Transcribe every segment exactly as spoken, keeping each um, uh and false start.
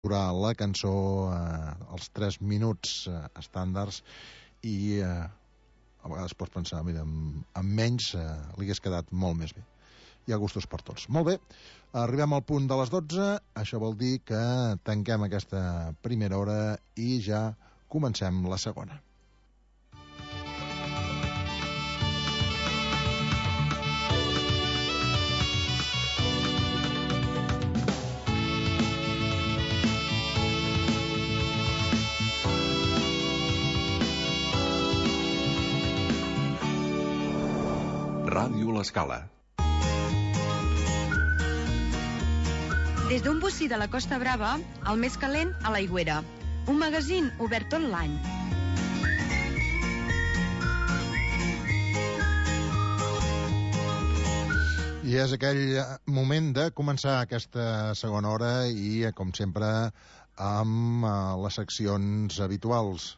durar la cançó eh, els tres minuts eh, estàndards i eh, a vegades pots pensar, mira, amb, amb menys eh, li hagués quedat molt més bé. Hi ha gustos per tots. Molt bé, arribem al punt de les dotze, això vol dir que tanquem aquesta primera hora i ja comencem la segona. Ràdio L'Escala. Des d'un bocí de la Costa Brava, el més calent a l'Aigüera. Un magazín obert tot l'any. I és aquell moment de començar aquesta segona hora i, com sempre, amb uh, les seccions habituals.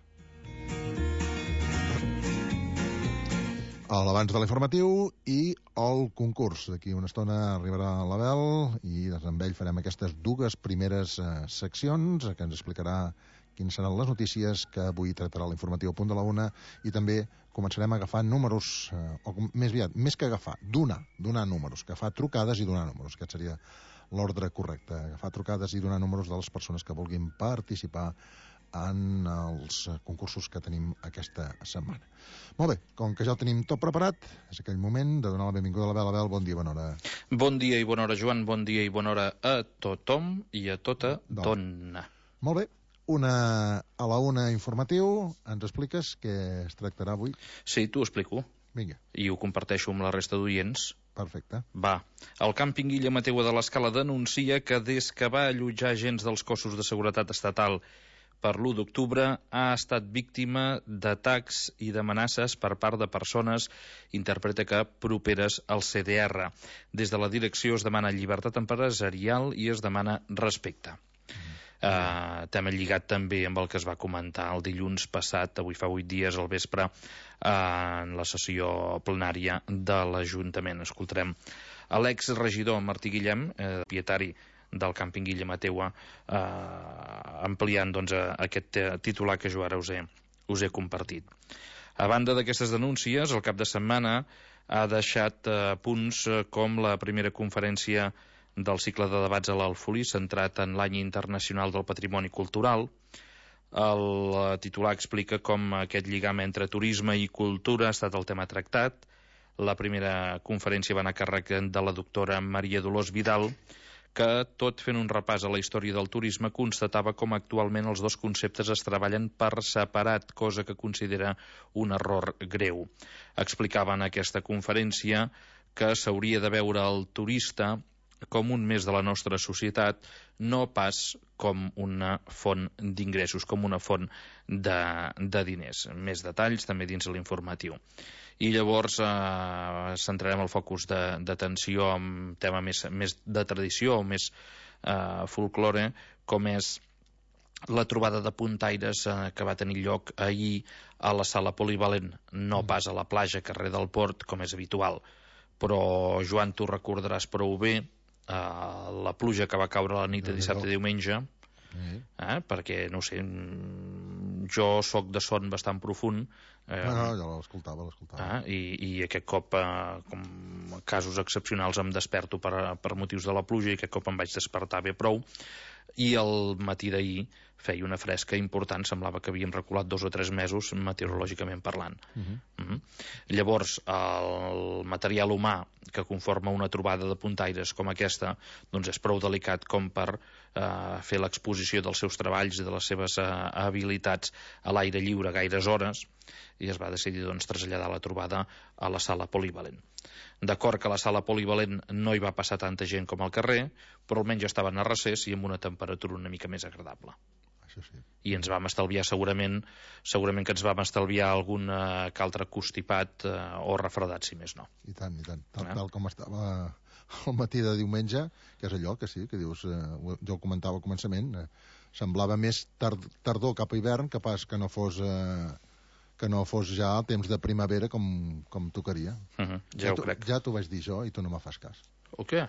L'abans de l'informatiu i el concurs. D'aquí una estona arribarà l'Abel i amb ell farem aquestes dues primeres eh, seccions que ens explicarà quines seran les notícies que avui tractarà l'informatiu a punt de la una i també començarem a agafar números, eh, o més aviat, més que agafar, donar, donar números, agafar trucades i donar números. Aquest seria l'ordre correcte, agafar trucades i donar números de les persones que vulguin participar en els concursos que tenim aquesta setmana. Molt bé, com que ja ho tenim tot preparat, és aquell moment de donar la benvinguda a l'Abel. Abel, bon dia, bona hora. Bon dia i bona hora, Joan, bon dia i bona hora a tothom i a tota Dona. dona. Molt bé, una, a la una informatiu, ens expliques què es tractarà avui? Sí, t'ho explico. Vinga. I ho comparteixo amb la resta d'oients. Perfecte. Va, el càmping Illa Mateua de l'Escala denuncia que des que va allotjar agents dels cossos de seguretat estatal per l'u d'octubre ha estat víctima d'atacs i d'amenaces per part de persones, interpreta que properes al C D R. Des de la direcció es demana llibertat empresarial i es demana respecte. Mm. Uh, tema lligat també amb el que es va comentar el dilluns passat, avui fa vuit dies al vespre, uh, en la sessió plenària de l'Ajuntament. Escoltarem a l'exregidor Martí Guillem, eh, propietari del càmping Illa Mateua, eh, ampliant doncs, aquest titular que jo ara us he, us he compartit. A banda d'aquestes denúncies, el cap de setmana ha deixat eh, punts com la primera conferència del cicle de debats a l'Alfolí, centrat en l'any internacional del patrimoni cultural. El titular explica com aquest lligam entre turisme i cultura ha estat el tema tractat. La primera conferència va anar a càrrec de la doctora Maria Dolors Vidal, que, tot fent un repàs a la història del turisme, constatava com actualment els dos conceptes es treballen per separat, cosa que considera un error greu. Explicava en aquesta conferència que s'hauria de veure el turista com un més de la nostra societat, no pas com una font d'ingressos, com una font de, de diners. Més detalls també dins l'informatiu. I llavors eh, centrarem el focus d'atenció en un tema més, més de tradició o més eh, folklore, com és la trobada de puntaires eh, que va tenir lloc ahir a la sala polivalent, no pas a la platja, carrer del Port, com és habitual. Però, Joan, tu recordaràs prou bé eh, la pluja que va caure la nit de dissabte i diumenge, eh, perquè, no sé, jo sóc de son bastant profund, Eh, no, no, jo l'escoltava, l'escoltava. Eh, i, i aquest cop, eh, com casos excepcionals, em desperto per, per motius de la pluja i aquest cop em vaig despertar bé prou. I el matí d'ahir feia una fresca important, semblava que havíem reculat dos o tres mesos meteorològicament parlant. Uh -huh. Uh -huh. Llavors, el material humà que conforma una trobada de puntaires com aquesta, doncs és prou delicat com per eh, fer l'exposició dels seus treballs i de les seves eh, habilitats a l'aire lliure gaires hores, i es va decidir doncs, traslladar la trobada a la sala polivalent. D'acord que a la sala polivalent no hi va passar tanta gent com al carrer, però almenys estaven a recés i amb una temperatura una mica més agradable. Això sí. I ens vam estalviar segurament segurament que ens vam estalviar algun eh, que altre constipat eh, o refredat, si més no. I tant, i tant. Tal, tal com estava el matí de diumenge, que és allò que sí, que dius, eh, jo ho comentava al començament, eh, semblava més tard, tardor cap a hivern que pas que no fos... Eh, que no fos ja el temps de primavera com, com tocaria. Uh -huh, ja ja ho crec. Ja t'ho vaig dir jo i tu no me fas cas. O què?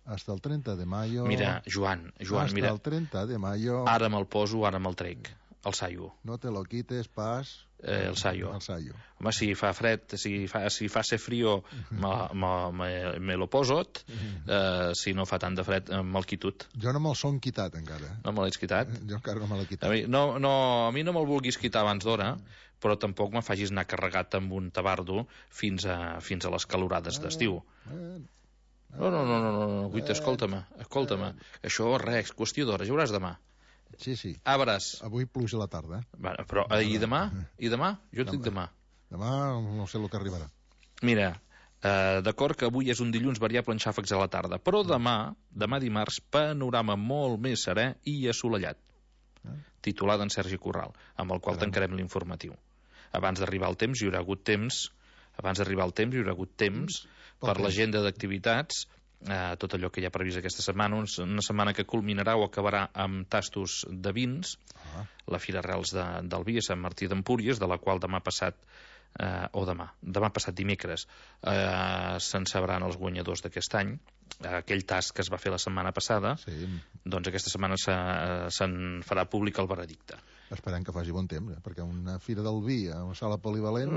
Hasta el trenta de mayo... Mira, Joan, Joan, hasta mira... el trenta de mayo... Ara me'l poso, ara me'l trec. El saio. No te lo quites pas... Eh, el saio. El saio. Home, si fa fred, si fa, si fa ser frío, me, me, me, me lo posot. Eh, si no fa tant de fred, me'l quitut. Jo no me'l son quitat, encara. No me l'haig quitat? Jo encara no me l'he A quitat. mi no, no, a mi no me'l vulguis quitar abans d'hora, però tampoc me facis anar carregat amb un tabardo fins a, fins a les calorades d'estiu. Eh, No, no, no, no, no, no. Guita, escolta'm, escolta'm. Això, res, qüestió d'hora, ja veuràs demà. sí, sí. Ah, veràs. Avui pluja a la tarda. Bueno, però, eh, i demà? I demà? Jo et dic demà. Demà no sé el que arribarà. Mira, eh, d'acord que avui és un dilluns variable en xàfecs a la tarda, però demà, demà dimarts, panorama molt més serè i assolellat. Titular d'en Sergi Corral, amb el qual tancarem l'informatiu. Abans d'arribar al temps hi haurà hagut temps, abans d'arribar al temps hi haurà hagut temps per l'agenda d'activitats, eh, tot allò que hi ha previst aquesta setmana, una setmana que culminarà o acabarà amb tastos de vins, Ah. la Fira Arrels de, del Vi a Sant Martí d'Empúries, de la qual demà passat, eh, o demà, demà passat dimecres, eh, se'n sabran els guanyadors d'aquest any. Aquell tast que es va fer la setmana passada, Sí. doncs aquesta setmana se, se'n farà públic el veredicte. Esperem que faci bon temps, eh? Perquè una fira del vi a una sala polivalent...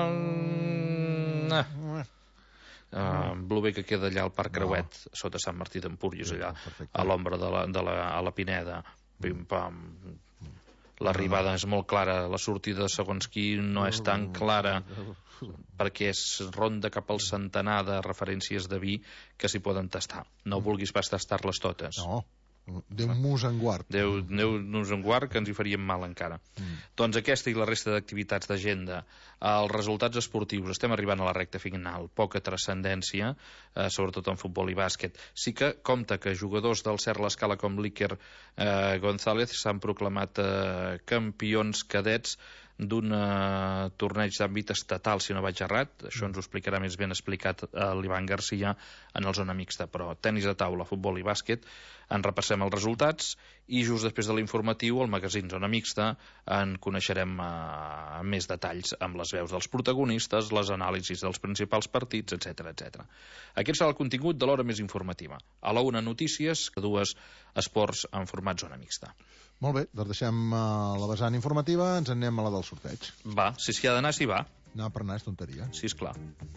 Uh, uh, uh, Bluber que queda allà al Parc Creuet, no. Sota Sant Martí d'Empúries, allà, Perfecte. a l'ombra de la, de la, a la Pineda. Pim, pam. L'arribada és molt clara, la sortida segons qui no és tan clara, perquè és ronda cap al centenar de referències de vi que s'hi poden tastar. No vulguis pas tastar-les totes. No, Déu mus en guard. Déu, Déu nos en guard, que ens hi faríem mal encara. Mm. Doncs aquesta i la resta d'activitats d'agenda. Els resultats esportius, estem arribant a la recta final, poca transcendència, eh, sobretot en futbol i bàsquet. Sí que compta que jugadors del Cert l'Escala com l'Iker eh, González s'han proclamat eh, campions cadets d'un uh, torneig d'àmbit estatal, si no vaig errat. Això ens ho explicarà més ben explicat uh, l'Ivan Garcia en el zona mixta, però tenis de taula, futbol i bàsquet, en repassem els resultats i just després de l'informatiu, al magazín Zona Mixta, en coneixerem uh, més detalls amb les veus dels protagonistes, les anàlisis dels principals partits, etcètera, etcètera. Aquest serà el contingut de l'hora més informativa. A la una notícies, dues esports en format Zona Mixta. Molt bé, doncs deixem uh, la vessant informativa, ens en anem a la del sorteig. Va, si s'hi ha d'anar, s'hi va. Anar per anar és tonteria. Sí, esclar.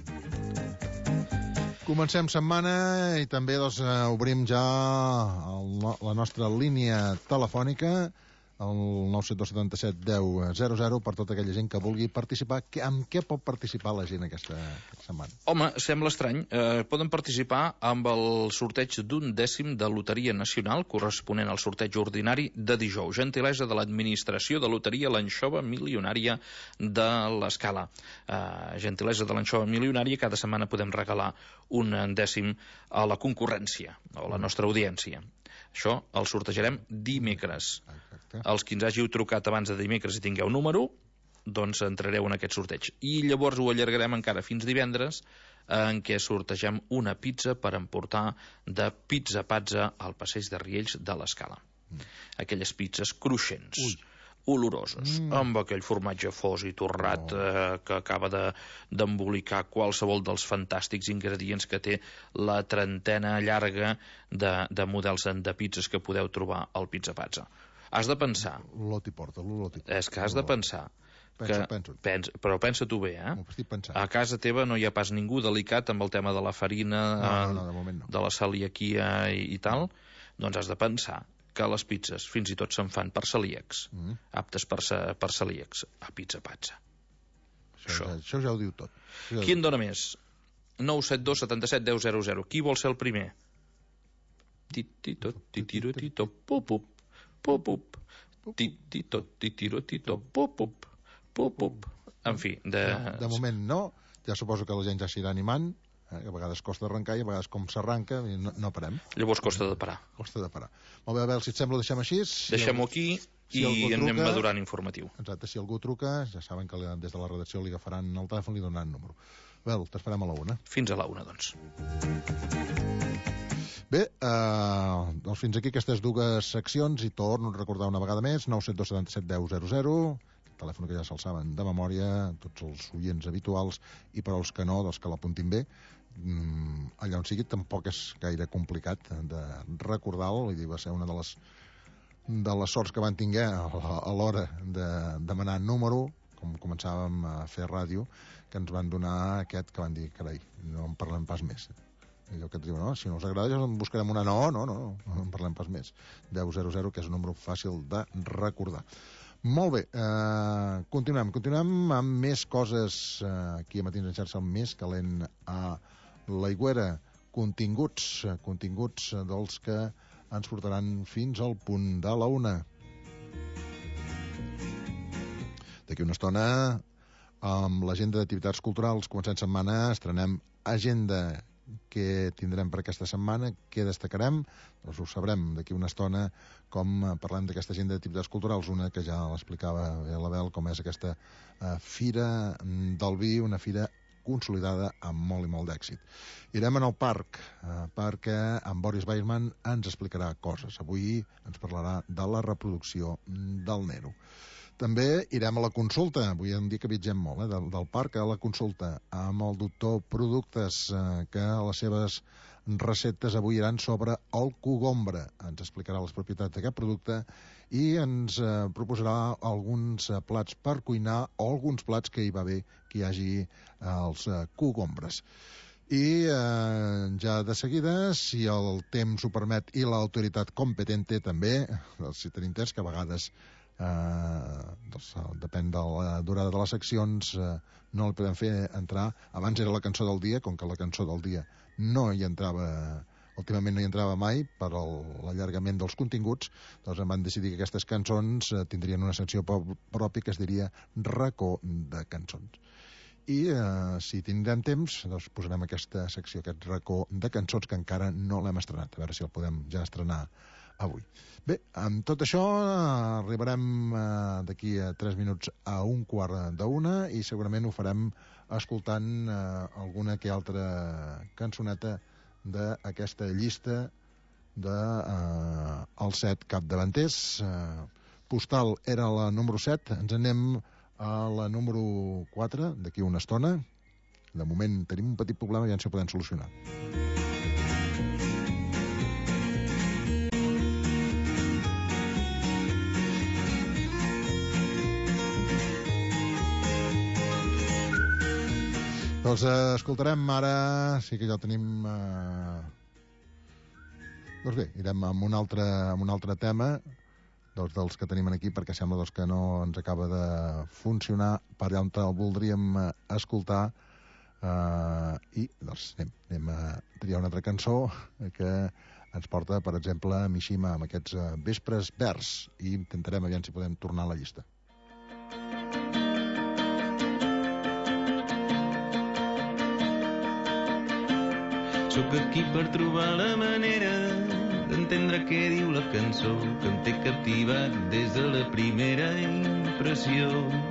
Comencem setmana i també doncs, eh, obrim ja el, la nostra línia telefònica, el nou set dos setanta set deu zero zero, per tota aquella gent que vulgui participar. Que, amb què pot participar la gent aquesta, aquesta setmana? Home, sembla estrany. Eh, poden participar amb el sorteig d'un dècim de Loteria Nacional corresponent al sorteig ordinari de dijous. Gentilesa de l'administració de Loteria l'anxova milionària de l'Escala. Eh, gentilesa de l'anxova milionària, cada setmana podem regalar un dècim a la concurrència, o a la nostra audiència. Això el sortejarem dimecres. Exacte. Els qui ens hàgiu trucat abans de dimecres i tingueu número, doncs entrareu en aquest sorteig. I llavors ho allargarem encara fins divendres, en què sortegem una pizza per emportar de Pizza Pazza al passeig de Riells de l'Escala. Mm. Aquelles pizzas cruixents, Ui. oloroses, mm. amb aquell formatge fos i torrat oh. eh, que acaba de, d'embolicar qualsevol dels fantàstics ingredients que té la trentena llarga de, de models de pizzas que podeu trobar al Pizza Pazza. Has de pensar... L'Olot hi porta, l'Olot hi porta. És que has de pensar... Pensa, que, penso. Pensa, però pensa tu bé, eh? Estic pensant. A casa teva no hi ha pas ningú delicat amb el tema de la farina, no, no, no, de moment no. de la celiaquia i, i tal, doncs has de pensar que les pizzas fins i tot se'n fan per celíacs, mm. aptes per, per celíacs, a Pizza Pazza. Això, això. Ja, això ja ho diu tot. Ja Qui en dona més? nou set dos setanta set deu zero zero. Qui vol ser el primer? Titito, titiro, tito, pup, pup, pup, pup, titito, titiro, tito, pup, pup, pup, pup. En fi, de... De, de moment no, ja suposo que la gent ja s'irà animant, eh, que a vegades costa arrencar i a vegades com s'arranca no, no parem. Llavors costa de parar. Costa de parar. Molt bé, a veure si et sembla, ho deixem així. Si Deixem-ho aquí si i anem truca, madurant informatiu. Exacte, si algú truca, ja saben que des de la redacció li agafaran el telèfon i li donaran el número. Bé, t'esperem a la una. Fins a la una, doncs. Bé, eh, doncs fins aquí aquestes dues seccions i torno a recordar una vegada més, nou set dos setanta set deu zero zero, telèfon que ja se'l saben de memòria, tots els oients habituals, i per als que no, doncs que l'apuntin bé, allà on sigui tampoc és gaire complicat de recordar-lo, vull dir, va ser una de les de les sorts que van tinguer a l'hora de demanar número, com començàvem a fer ràdio, que ens van donar aquest que van dir, carai, no en parlem pas més. Allò que et diuen, no, si no us agrada ja en buscarem una, no, no, no, no en parlem pas més. deu zero zero, que és un número fàcil de recordar. Molt bé, eh, continuem, continuem amb més coses eh, aquí a Matins en xarxa, el més calent a l'Aigüera, continguts, continguts dels que ens portaran fins al punt de la una. D'aquí una estona, amb l'agenda d'activitats culturals, començant setmana, estrenem agenda. Què tindrem per aquesta setmana, què destacarem? Doncs ho sabrem d'aquí una estona, com parlem d'aquesta agenda d'activitats culturals, una que ja l'explicava bé la Bel, com és aquesta eh, Fira del Vi, una fira consolidada amb molt i molt d'èxit. Irem en el parc, eh, perquè en Boris Weisman ens explicarà coses. Avui ens parlarà de la reproducció del Nero. També irem a la consulta, avui en dia que viatgem molt, eh, del, del parc a la consulta, amb el doctor Productes, eh, que les seves receptes avui iran sobre el cogombre. Ens explicarà les propietats d'aquest producte i ens eh, proposarà alguns eh, plats per cuinar o alguns plats que hi va bé que hi hagi eh, els eh, cogombres. I eh, ja de seguida, si el temps ho permet i l'autoritat competente també, si tenim temps, que a vegades eh, doncs, depèn de la durada de les seccions, eh, no el podem fer entrar. Abans era la cançó del dia, com que la cançó del dia no hi entrava, últimament no hi entrava mai per l'allargament dels continguts, doncs em van decidir que aquestes cançons eh, tindrien una secció pròpia que es diria racó de cançons. I eh, si tindrem temps, doncs posarem aquesta secció, aquest racó de cançons que encara no l'hem estrenat, a veure si el podem ja estrenar avui. Bé, amb tot això arribarem eh, d'aquí a tres minuts a un quart d'una i segurament ho farem escoltant eh, alguna que altra cançoneta d'aquesta llista de eh, els set capdavanters. Eh, Postal era la número set, ens anem a la número quatre d'aquí una estona. De moment tenim un petit problema i ja ens ho podem solucionar. Doncs eh, escoltarem ara, sí que ja el tenim... Eh... Doncs bé, irem amb un altre, amb un altre tema doncs, dels que tenim aquí, perquè sembla doncs, que no ens acaba de funcionar per allà on el voldríem eh, escoltar. Eh, I doncs anem, anem a triar una altra cançó que ens porta, per exemple, a Mishima, amb aquests eh, Vespres Verds, i intentarem aviam si podem tornar a la llista. Sóc aquí per trobar la manera d'entendre què diu la cançó que em té captivat des de la primera impressió.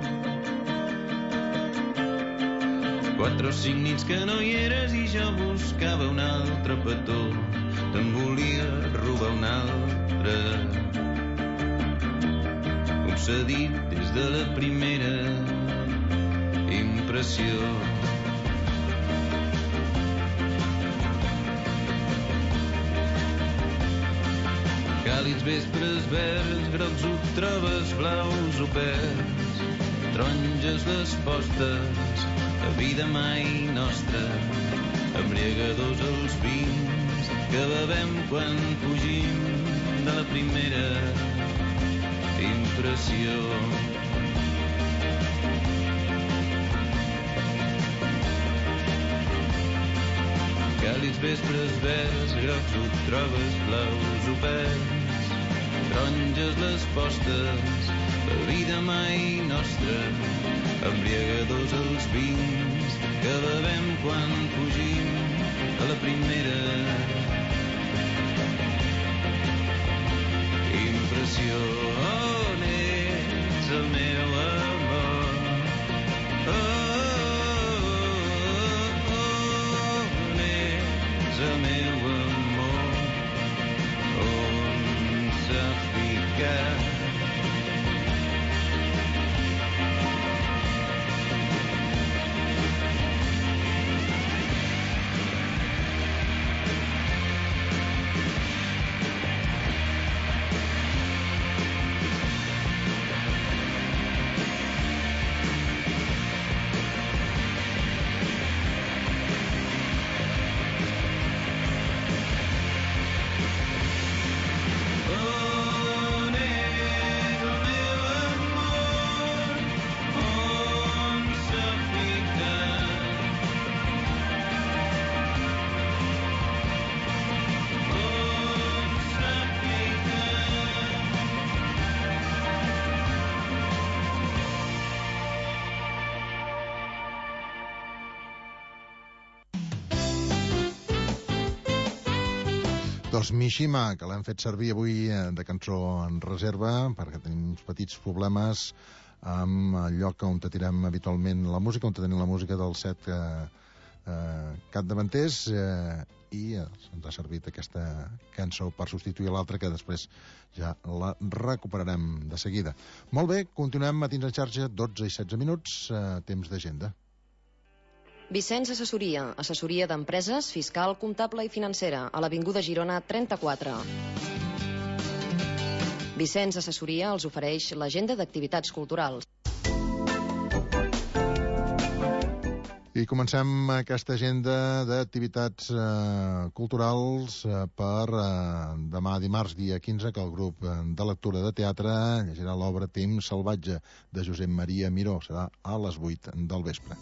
Quatre o cinc nits que no hi eres i jo buscava un altre petó, te'n volia robar un altre. Concedit des de la primera impressió. Càlids vespres verds, grocs ho trobes, blaus o verds, taronges les postes, la vida mai nostra, embriagadors els vins que bevem quan fugim de la primera impressió. Càlids vespres verds, grocs ho trobes, blaus o verds, taronges les postes, la vida mai nostra, embriagadors els vins que bevem quan fugim a la primera impressió. On ets el meu amor? Oh, on ets el meu amor? On s'ha ficat? Dos Mishima, que l'hem fet servir avui de cançó en reserva, perquè tenim uns petits problemes amb el lloc on tirem habitualment la música, on tenim la música del set eh, eh, capdavanters, eh, i eh, ens ha servit aquesta cançó per substituir l'altra, que després ja la recuperarem de seguida. Molt bé, continuem matins en xarxa, dotze i setze minuts, eh, temps d'agenda. Vicenç Assessoria, assessoria d'empreses, fiscal, comptable i financera, a l'Avinguda Girona trenta-quatre. Vicenç Assessoria els ofereix l'agenda d'activitats culturals. I comencem aquesta agenda d'activitats eh, culturals eh, per eh, demà dimarts, dia quinze, que el grup de lectura de teatre llegirà l'obra Temps salvatge de Josep Maria Miró. Serà a les vuit del vespre.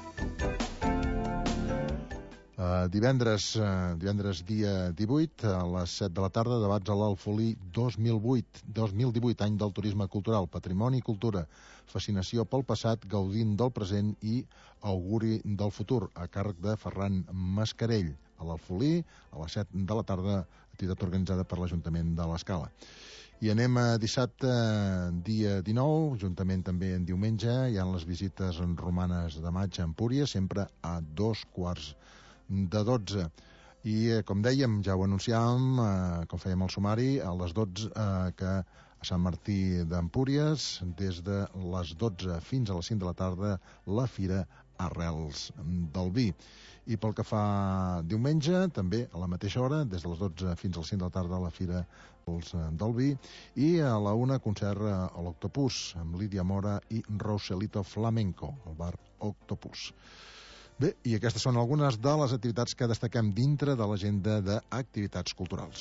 Uh, divendres, uh, divendres dia divuit, a les set de la tarda, debats a l'Alfolí dos mil vuit, dos mil divuit, any del turisme cultural, patrimoni i cultura, fascinació pel passat, gaudint del present i auguri del futur, a càrrec de Ferran Mascarell, a l'Alfolí, a les set de la tarda, activitat organitzada per l'Ajuntament de l'Escala. I anem a dissabte, dia dinou, juntament també en diumenge, hi ha les visites romanes de maig a Empúries, sempre a dos quarts de dotze. I, eh, com dèiem, ja ho anunciàvem, eh, com fèiem el sumari, a les dotze, eh, que a Sant Martí d'Empúries, des de les dotze fins a les cinc de la tarda, la Fira Arrels del Vi. I pel que fa diumenge, també a la mateixa hora, des de les dotze fins a les cinc de la tarda, la Fira del Vi, i a la una, concert a l'Octopus, amb Lídia Mora i Roselito Flamenco, al bar Octopus. Bé, i aquestes són algunes de les activitats que destaquem dintre de l'agenda d'activitats culturals.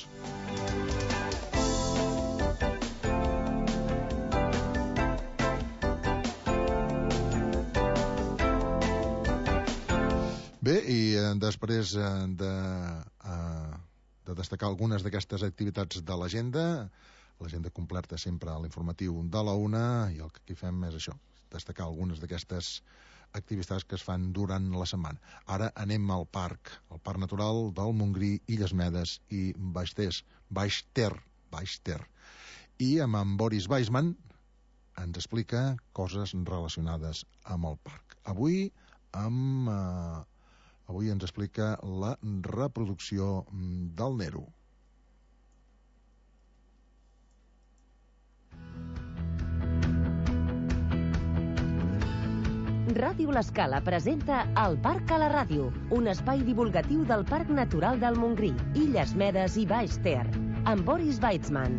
Bé, i eh, després eh, de, eh, de destacar algunes d'aquestes activitats de l'agenda, l'agenda completa sempre a l'informatiu de la una, i el que aquí fem és això, destacar algunes d'aquestes activitats que es fan durant la setmana. Ara anem al parc, al Parc Natural del Montgrí, Illes Medes i Baix Ter, Baix Ter, Baix Ter. I amb en Boris Weisman ens explica coses relacionades amb el parc. Avui, amb, eh, avui ens explica la reproducció del Nero. Ràdio L'Escala presenta El Parc a la Ràdio, un espai divulgatiu del Parc Natural del Montgrí, Illes Medes i Baix Ter, amb Boris Weisman.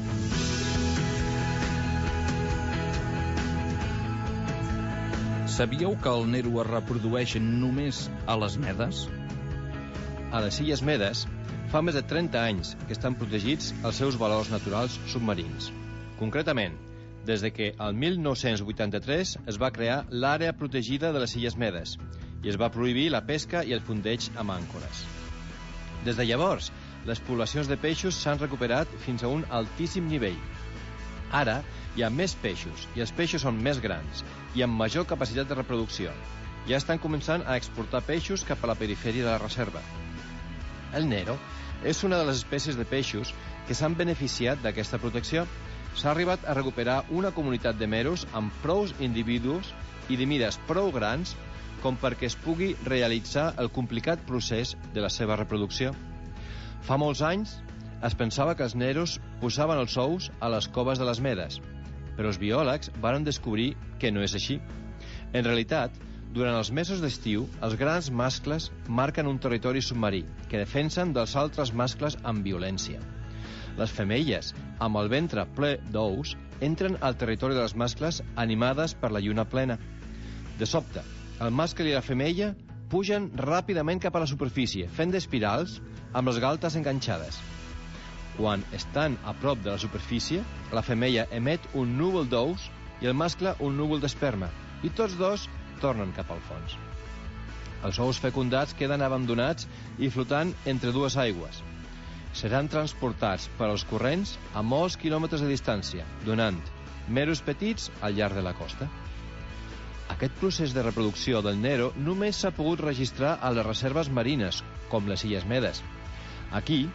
Sabíeu que el Nero es reprodueix només a les Medes? A les Illes Medes fa més de trenta anys que estan protegits els seus valors naturals submarins. Concretament, des de que el mil nou-cents vuitanta-tres es va crear l'àrea protegida de les Illes Medes i es va prohibir la pesca i el fondeig amb àncores. Des de llavors, les poblacions de peixos s'han recuperat fins a un altíssim nivell. Ara hi ha més peixos i els peixos són més grans i amb major capacitat de reproducció. Ja estan començant a exportar peixos cap a la perifèria de la reserva. El Nero és una de les espècies de peixos que s'han beneficiat d'aquesta protecció. S'ha arribat a recuperar una comunitat de meros amb prous individus i de mides prou grans com perquè es pugui realitzar el complicat procés de la seva reproducció. Fa molts anys es pensava que els neros posaven els ous a les coves de les Medes, però els biòlegs varen descobrir que no és així. En realitat, durant els mesos d'estiu, els grans mascles marquen un territori submarí que defensen dels altres mascles amb violència. Les femelles, amb el ventre ple d'ous, entren al territori dels mascles animades per la lluna plena. De sobte, el mascle i la femella pugen ràpidament cap a la superfície, fent espirals amb les galtes enganxades. Quan estan a prop de la superfície, la femella emet un núvol d'ous i el mascle un núvol d'esperma, i tots dos tornen cap al fons. Els ous fecundats queden abandonats i flotant entre dues aigües. Seran transportats per als corrents a molts quilòmetres de distància, donant meros petits al llarg de la costa. Aquest procés de reproducció del Nero només s'ha pogut registrar a les reserves marines, com les Illes Medes. Aquí,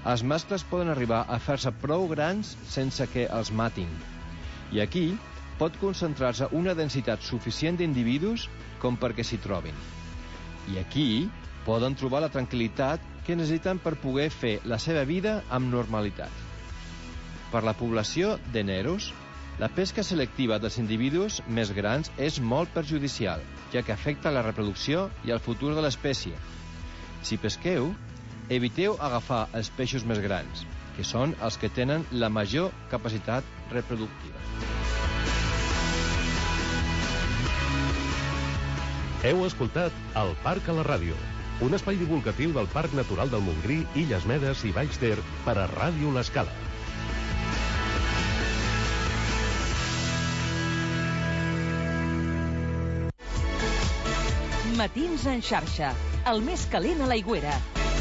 els mascles poden arribar a fer-se prou grans sense que els matin. I aquí pot concentrar-se una densitat suficient d'individus com perquè s'hi trobin. I aquí poden trobar la tranquil·litat que necessiten per poder fer la seva vida amb normalitat. Per la població de neros, la pesca selectiva dels individus més grans és molt perjudicial, ja que afecta la reproducció i el futur de l'espècie. Si pesqueu, eviteu agafar els peixos més grans, que són els que tenen la major capacitat reproductiva. Heu escoltat El Parc a la Ràdio, un espai divulgatiu del Parc Natural del Montgrí, Illes Medes i Baix Ter per a Ràdio L'Escala. Matins en xarxa, el més calent a l'Aigüera.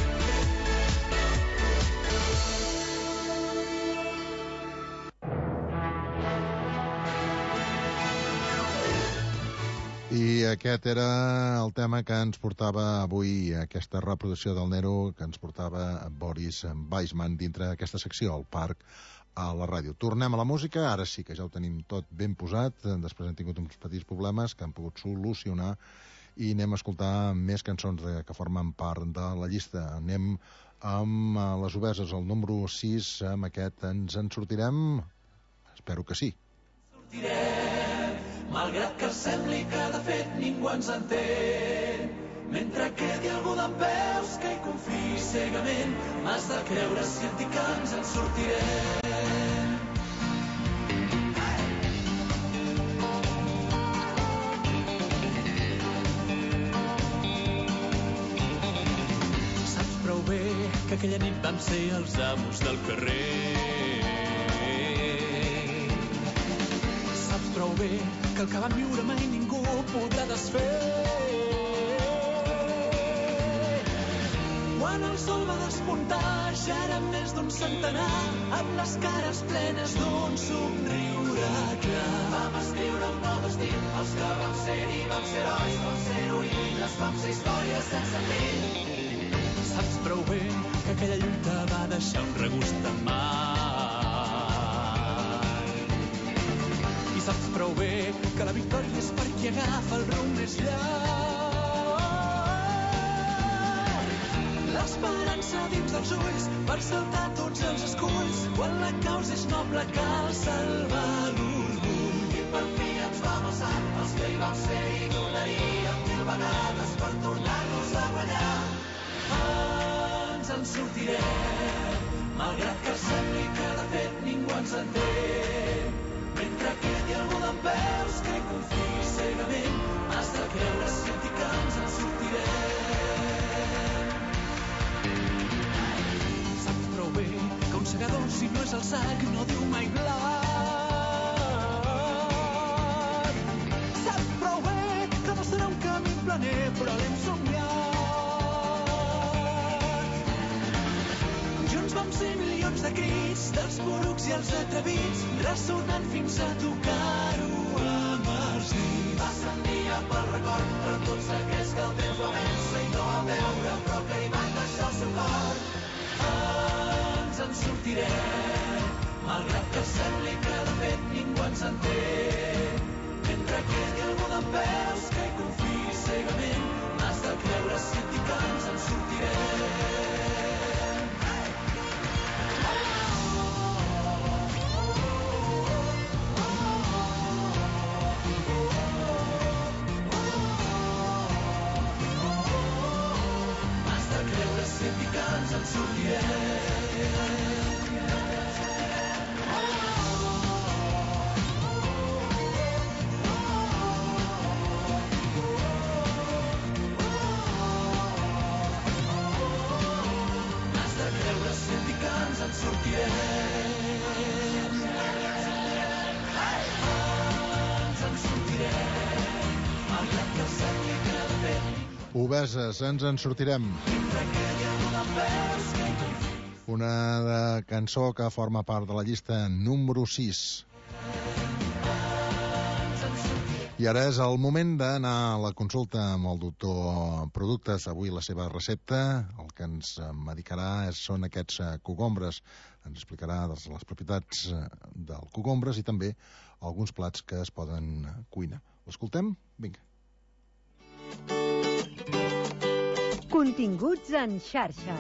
I aquest era el tema que ens portava avui, aquesta reproducció del Nero, que ens portava Boris Weissman dintre d'aquesta secció, el Parc a la Ràdio. Tornem a la música, ara sí que ja ho tenim tot ben posat, després hem tingut uns petits problemes que han pogut solucionar i anem a escoltar més cançons de, que formen part de la llista. Anem amb les Obeses, el número sis, amb aquest ens en sortirem? Espero que sí. Sortirem, malgrat que sembli que de fet ningú ens entén. Mentre quedi algú dempeus que hi confiï cegament, m'has de creure si et dic que ens en sortirem. Saps prou bé que aquella nit vam ser els amos del carrer. Saps prou bé que el que vam viure mai ningú podrà desfer. Quan el sol va despuntar ja érem més d'un centenar, amb les cares plenes d'un somriure clar. Vam escriure un nou destí, els que vam ser-hi vam ser herois, vam ser heroïnes, vam ser històries sense fi. Saps prou bé que aquella lluita va deixar un regust amarg. I saps prou bé que la victòria és per qui agafa el rumb més llarg. L'esperança dins dels ulls per saltar tots els esculls. Quan la causa és noble cal salvar l'orgull. I per fi ens vam alçar, els que hi vam ser i donaríem mil vegades per tornar-nos a guanyar. Ens en sortirem, malgrat que sembli que de fet ningú ens entén. Mentre quedi algú dempeus que hi confiï cegament, has de creure si et dic que ens en sortirem. Saps prou bé que un segador, si no és el sac, no diu mai blat. Saps prou bé que no serà un camí planer, però l'hem somiat. Junts vam ser milions de crits, dels porucs i els atrevits, ressonant fins a tocar-ho amb els dits. Passen dia pel record, però tots aquells que el temps va vèncer i no va veure, però que hi van deixar el seu cor. Ens en sortirem, malgrat que sembli que de fet ningú ens entén. Mentre quedi algú dempeus que hi confiï cegament, m'has de creure si et dic que ens en sortirem. Ens en sortirem. Has de creure si et dic que ens en sortirem. Ens en sortirem, malgrat que sembli que de fet. Obeses, ens en sortirem. Una de cançó que forma part de la llista número sis. I ara és el moment d'anar a la consulta amb el doctor Productes. Avui la seva recepta, el que ens medicarà és, són aquests cogombres. Ens explicarà les, les propietats del cogombres i també alguns plats que es poden cuinar. L'escoltem? Vinga. Continguts en xarxa.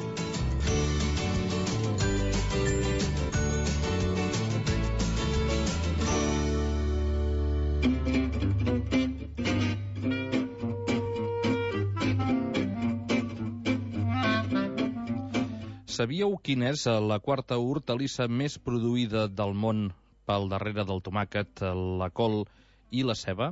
Sabíeu quina és la quarta hortalissa més produïda del món pel darrere del tomàquet, la col i la ceba?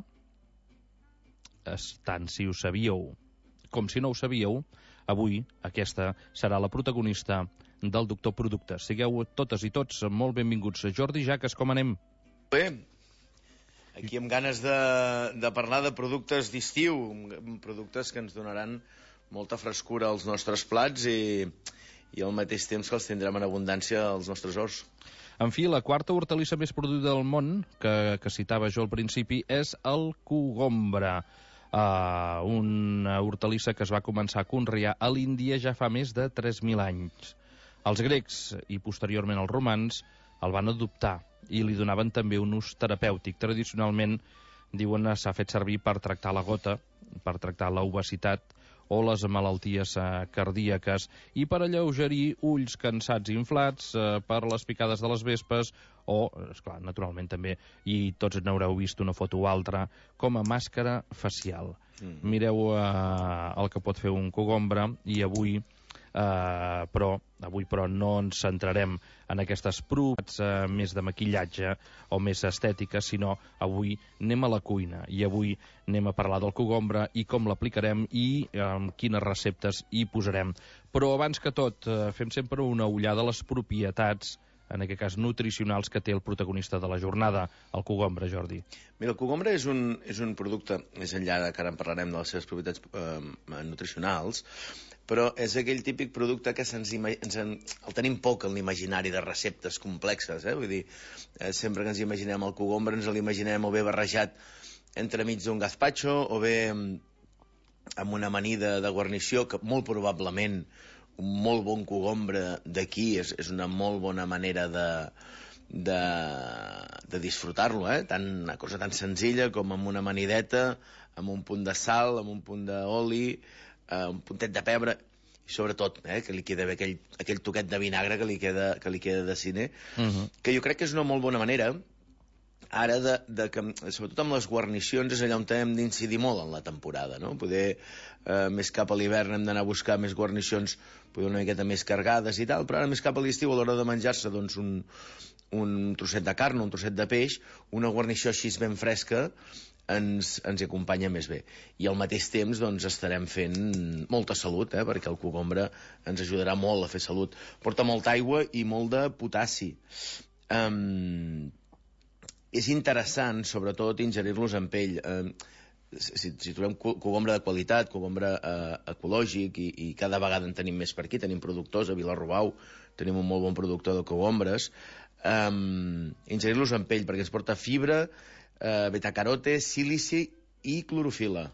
Tant si ho sabíeu com si no ho sabíeu, avui aquesta serà la protagonista del Doctor Productes. Sigueu totes i tots molt benvinguts. Jordi Jaques, com anem? Bé, aquí amb ganes de, de parlar de productes d'estiu, productes que ens donaran molta frescura als nostres plats i, i al mateix temps que els tindrem en abundància als nostres horts. En fi, la quarta hortalissa més produïda del món, que, que citava jo al principi, és el cogombre. Uh, una hortalissa que es va començar a conrear a l'Índia ja fa més de tres mil anys. Els grecs i posteriorment els romans el van adoptar i li donaven també un ús terapèutic. Tradicionalment, diuen, s'ha fet servir per tractar la gota, per tractar l'obesitat o les malalties eh, cardíaques i per alleugerir ulls cansats i inflats, eh, per les picades de les vespes o, esclar, naturalment també, i tots n'haureu vist una foto o altra, com a màscara facial. Mm. Mireu eh, el que pot fer un cogombre i avui, eh, però, avui però no ens centrarem en aquestes proves eh, més de maquillatge o més estètiques, sinó avui anem a la cuina i avui anem a parlar del cogombre i com l'aplicarem i eh, quines receptes hi posarem. Però abans que tot, eh, fem sempre una ullada a les propietats, en aquest cas nutricionals, que té el protagonista de la jornada, el cogombre, Jordi. Mira, el cogombre és un, és un producte, més enllà de que ara en parlarem de les seves propietats eh, nutricionals, però és aquell típic producte que se'ns ens en, el tenim poc en l'imaginari de receptes complexes, eh? Vull dir, eh, sempre que ens imaginem el cogombre ens l'imaginem o bé barrejat entremig d'un gazpacho o bé amb una amanida de guarnició que molt probablement un molt bon cogombre d'aquí és, és una molt bona manera de, de, de disfrutar-lo, eh? Tant, una cosa tan senzilla com amb una amanideta, amb un punt de sal, amb un punt d'oli, eh, un puntet de pebre, i sobretot eh, que li queda bé aquell, aquell toquet de vinagre que li queda, que li queda de cine, uh-huh. que jo crec que és una molt bona manera ara, de, de que, sobretot amb les guarnicions, és allà on hem d'incidir molt en la temporada, no? Poder, eh, més cap a l'hivern hem d'anar a buscar més guarnicions, poder una miqueta més cargades i tal, però ara més cap a l'estiu, a l'hora de menjar-se doncs, un, un trosset de carn, un trosset de peix, una guarnició així ben fresca, ens, ens acompanya més bé. I al mateix temps doncs, estarem fent molta salut, eh, perquè el cogombre ens ajudarà molt a fer salut. Porta molta aigua i molt de potassi. Um, és interessant, sobretot, ingerir-los en pell. Eh, si, si trobem cogombre de qualitat, cogombre eh, ecològic, i, i cada vegada en tenim més per aquí, tenim productors, a Vilarrobau tenim un molt bon productor de cogombres, eh, ingerir-los en pell, perquè ens porta fibra, eh, betacarote, sílici i clorofila.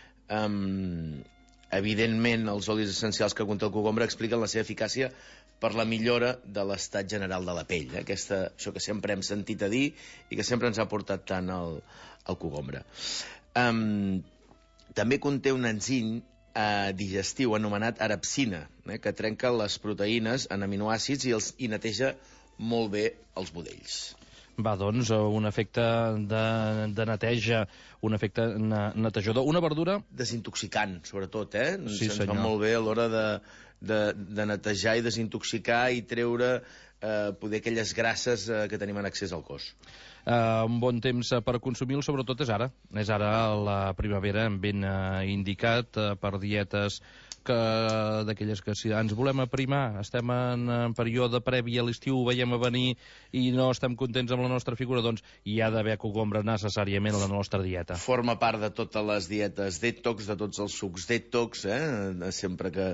Eh, evidentment, els olis essencials que conté el cogombre expliquen la seva eficàcia per la millora de l'estat general de la pell, eh? Aquesta, això que sempre hem sentit a dir i que sempre ens ha portat tant el, el cogombre. Um, també conté un enzim eh, digestiu anomenat arabsina, eh, que trenca les proteïnes en aminoàcids i, els, i neteja molt bé els budells. Va, doncs, un efecte de, de neteja, un efecte netejador. Una verdura... Desintoxicant, sobretot, eh? Sí, Se'ns senyor. fa molt bé a l'hora de, de, de netejar i desintoxicar i treure eh, poder aquelles grasses eh, que tenim en excés al cos. Uh, un bon temps per consumir-lo, sobretot, és ara. És ara la primavera, ben uh, indicat uh, per dietes que d'aquelles que si ens volem aprimar, estem en, en període previ a l'estiu, ho veiem a venir i no estem contents amb la nostra figura, doncs hi ha d'haver cogombre necessàriament a la nostra dieta. Forma part de totes les dietes detox, de tots els sucs detox, eh? Sempre que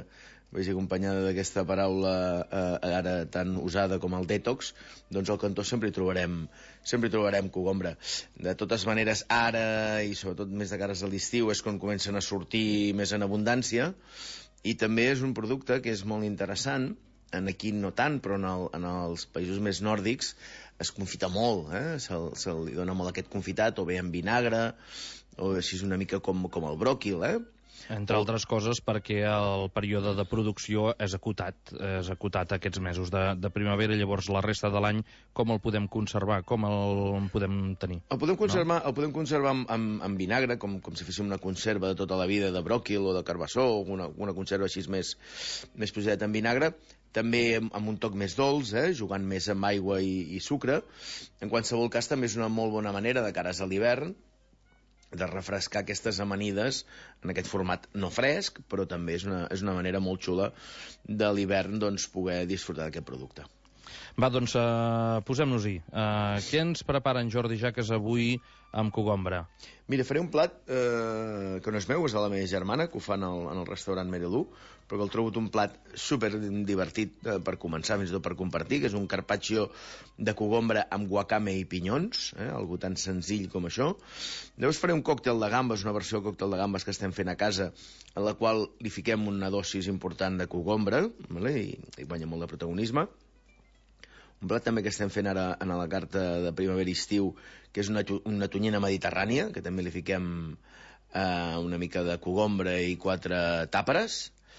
vagi acompanyada d'aquesta paraula eh, ara tan usada com el detox, doncs al cantó sempre hi trobarem, sempre hi trobarem cogombre. De totes maneres, ara, i sobretot més de cares a l'estiu, és quan comencen a sortir més en abundància, i també és un producte que és molt interessant, en aquí no tant, però en, el, en els països més nòrdics es confita molt, eh? se, se li dona molt aquest confitat, o bé en vinagre, o així és una mica com, com el bròquil, eh? Entre altres coses perquè el període de producció és acotat, és acotat aquests mesos de, de primavera, llavors la resta de l'any com el podem conservar, com el podem tenir? El podem conservar, no? el podem conservar amb, amb, amb vinagre, com, com si féssim una conserva de tota la vida de bròquil o de carbassó, o una, una conserva així més, més posada en vinagre, també amb un toc més dolç, eh? jugant més amb aigua i, i sucre. En qualsevol cas també és una molt bona manera de cares a l'hivern de refrescar aquestes amanides en aquest format no fresc, però també és una, és una manera molt xula de l'hivern doncs, poder disfrutar d'aquest producte. Va, doncs uh, posem-nos-hi. Uh, què ens prepara en Jordi Jaques avui amb cogombre? Mira, faré un plat eh, que no és meu, és de la meva germana, que ho fa en el, en el restaurant Merelú, però que el trobo un plat super divertit eh, per començar, fins i tot per compartir, que és un carpaccio de cogombre amb guacame i pinyons, eh, algo tan senzill com això. Llavors faré un còctel de gambes, una versió de còctel de gambes que estem fent a casa, en la qual li fiquem una dosis important de cogombre, vale? I, i guanya molt de protagonisme. Un plat també que estem fent ara en la carta de primavera-estiu, que és una, una tonyina mediterrània, que també li fiquem eh, una mica de cogombre i quatre tàperes.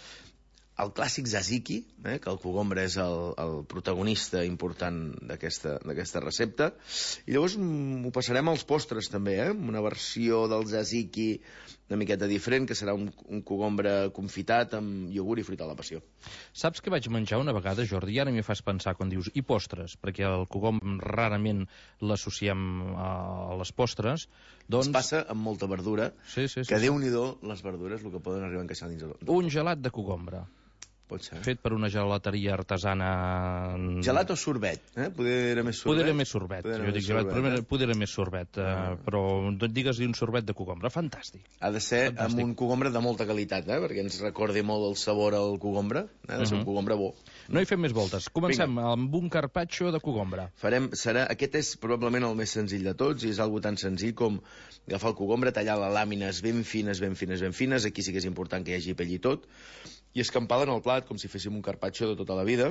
El clàssic tzatziki, eh, que el cogombre és el, el protagonista important d'aquesta d'aquesta recepta. I llavors mm, ho passarem als postres també, eh? Una versió del tzatziki una miqueta diferent, que serà un, un cogombre confitat amb iogurt i fruita a la passió. Saps que vaig menjar una vegada, Jordi, i ara m'hi fas pensar quan dius i postres, perquè el cogombre rarament l'associem a les postres. Doncs... Es passa amb molta verdura, sí, sí, sí, que sí. Déu-n'hi-do les verdures, el que poden arribar a encaixar dins el... Un gelat de cogombre. Pot ser. Fet per una gelateria artesana... Gelat o sorbet, eh? Poder era més sorbet. Poder era més sorbet. Poder jo dic gelat, sorbet, però eh? poder era més sorbet. Ah. Uh, però digues-li un sorbet de cogombre. Fantàstic. Ha de ser Fantàstic. Amb un cogombre de molta qualitat, eh? Perquè ens recordi molt el sabor al cogombre. Ha de ser uh -huh. un cogombre bo. No hi fem més voltes. Comencem Vinga. amb un carpaccio de cogombre. Farem, serà, aquest és probablement el més senzill de tots, i és algo tan senzill com agafar el cogombre, tallar les làmines ben fines, ben fines, ben fines. Aquí sí que és important que hi hagi pell i tot. I escampar-la en el plat com si féssim un carpaccio de tota la vida,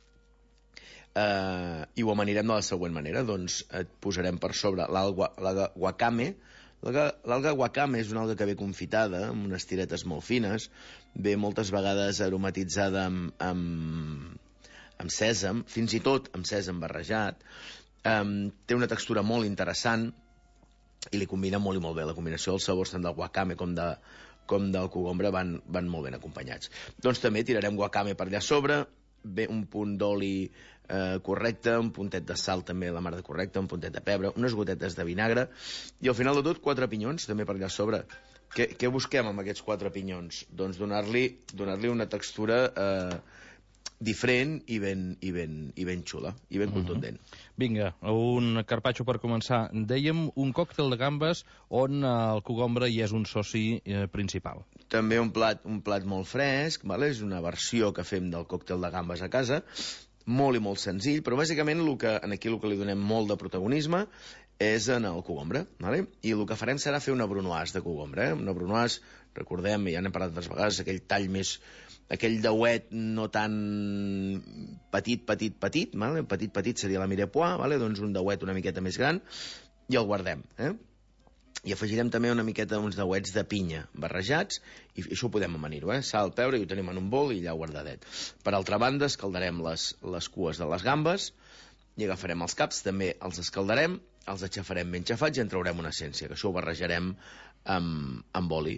eh, i ho amanirem de la següent manera. Doncs et posarem per sobre l'alga guacame. L'alga guacame és una alga que ve confitada, amb unes tiretes molt fines, ve moltes vegades aromatitzada amb, amb, amb sèsam, fins i tot amb sèsam barrejat. Eh, té una textura molt interessant i li combina molt i molt bé. La combinació dels sabors tant del guacame com de com del cogombre van, van molt ben acompanyats. Doncs també tirarem guacame per allà sobre, bé, un punt d'oli eh, correcte, un puntet de sal també la mar de correcte, un puntet de pebre, unes gotetes de vinagre, i al final de tot quatre pinyons també per allà sobre. Què, què busquem amb aquests quatre pinyons? Doncs donar-li donar-li una textura eh, diferent i ben, i ben, i ben xula, i ben contundent. Uh-huh. Vinga, un carpaccio per començar. Dèiem un còctel de gambes on el cogombre hi és un soci eh, principal. També un plat, un plat molt fresc, vale? És una versió que fem del còctel de gambes a casa, molt i molt senzill, però bàsicament el que, aquí el que li donem molt de protagonisme és en el cogombre, vale? I el que farem serà fer una brunoise de cogombre, eh? Una brunoise, recordem, ja n'hem parlat altres vegades, aquell tall més, aquell dauet no tan petit, petit, petit, vale? Petit, petit seria la mirepoix, vale? Doncs un dauet una miqueta més gran, i el guardem, eh? I afegirem també una miqueta uns dauets de pinya barrejats, i això ho podem amanir-ho, eh? Sal, pebre, i ho tenim en un bol i ja guardadet. Per altra banda, escaldarem les, les cues de les gambes, i agafarem els caps, també els escaldarem, els aixafarem ben xafats i en traurem una essència, que això ho barrejarem amb, amb oli.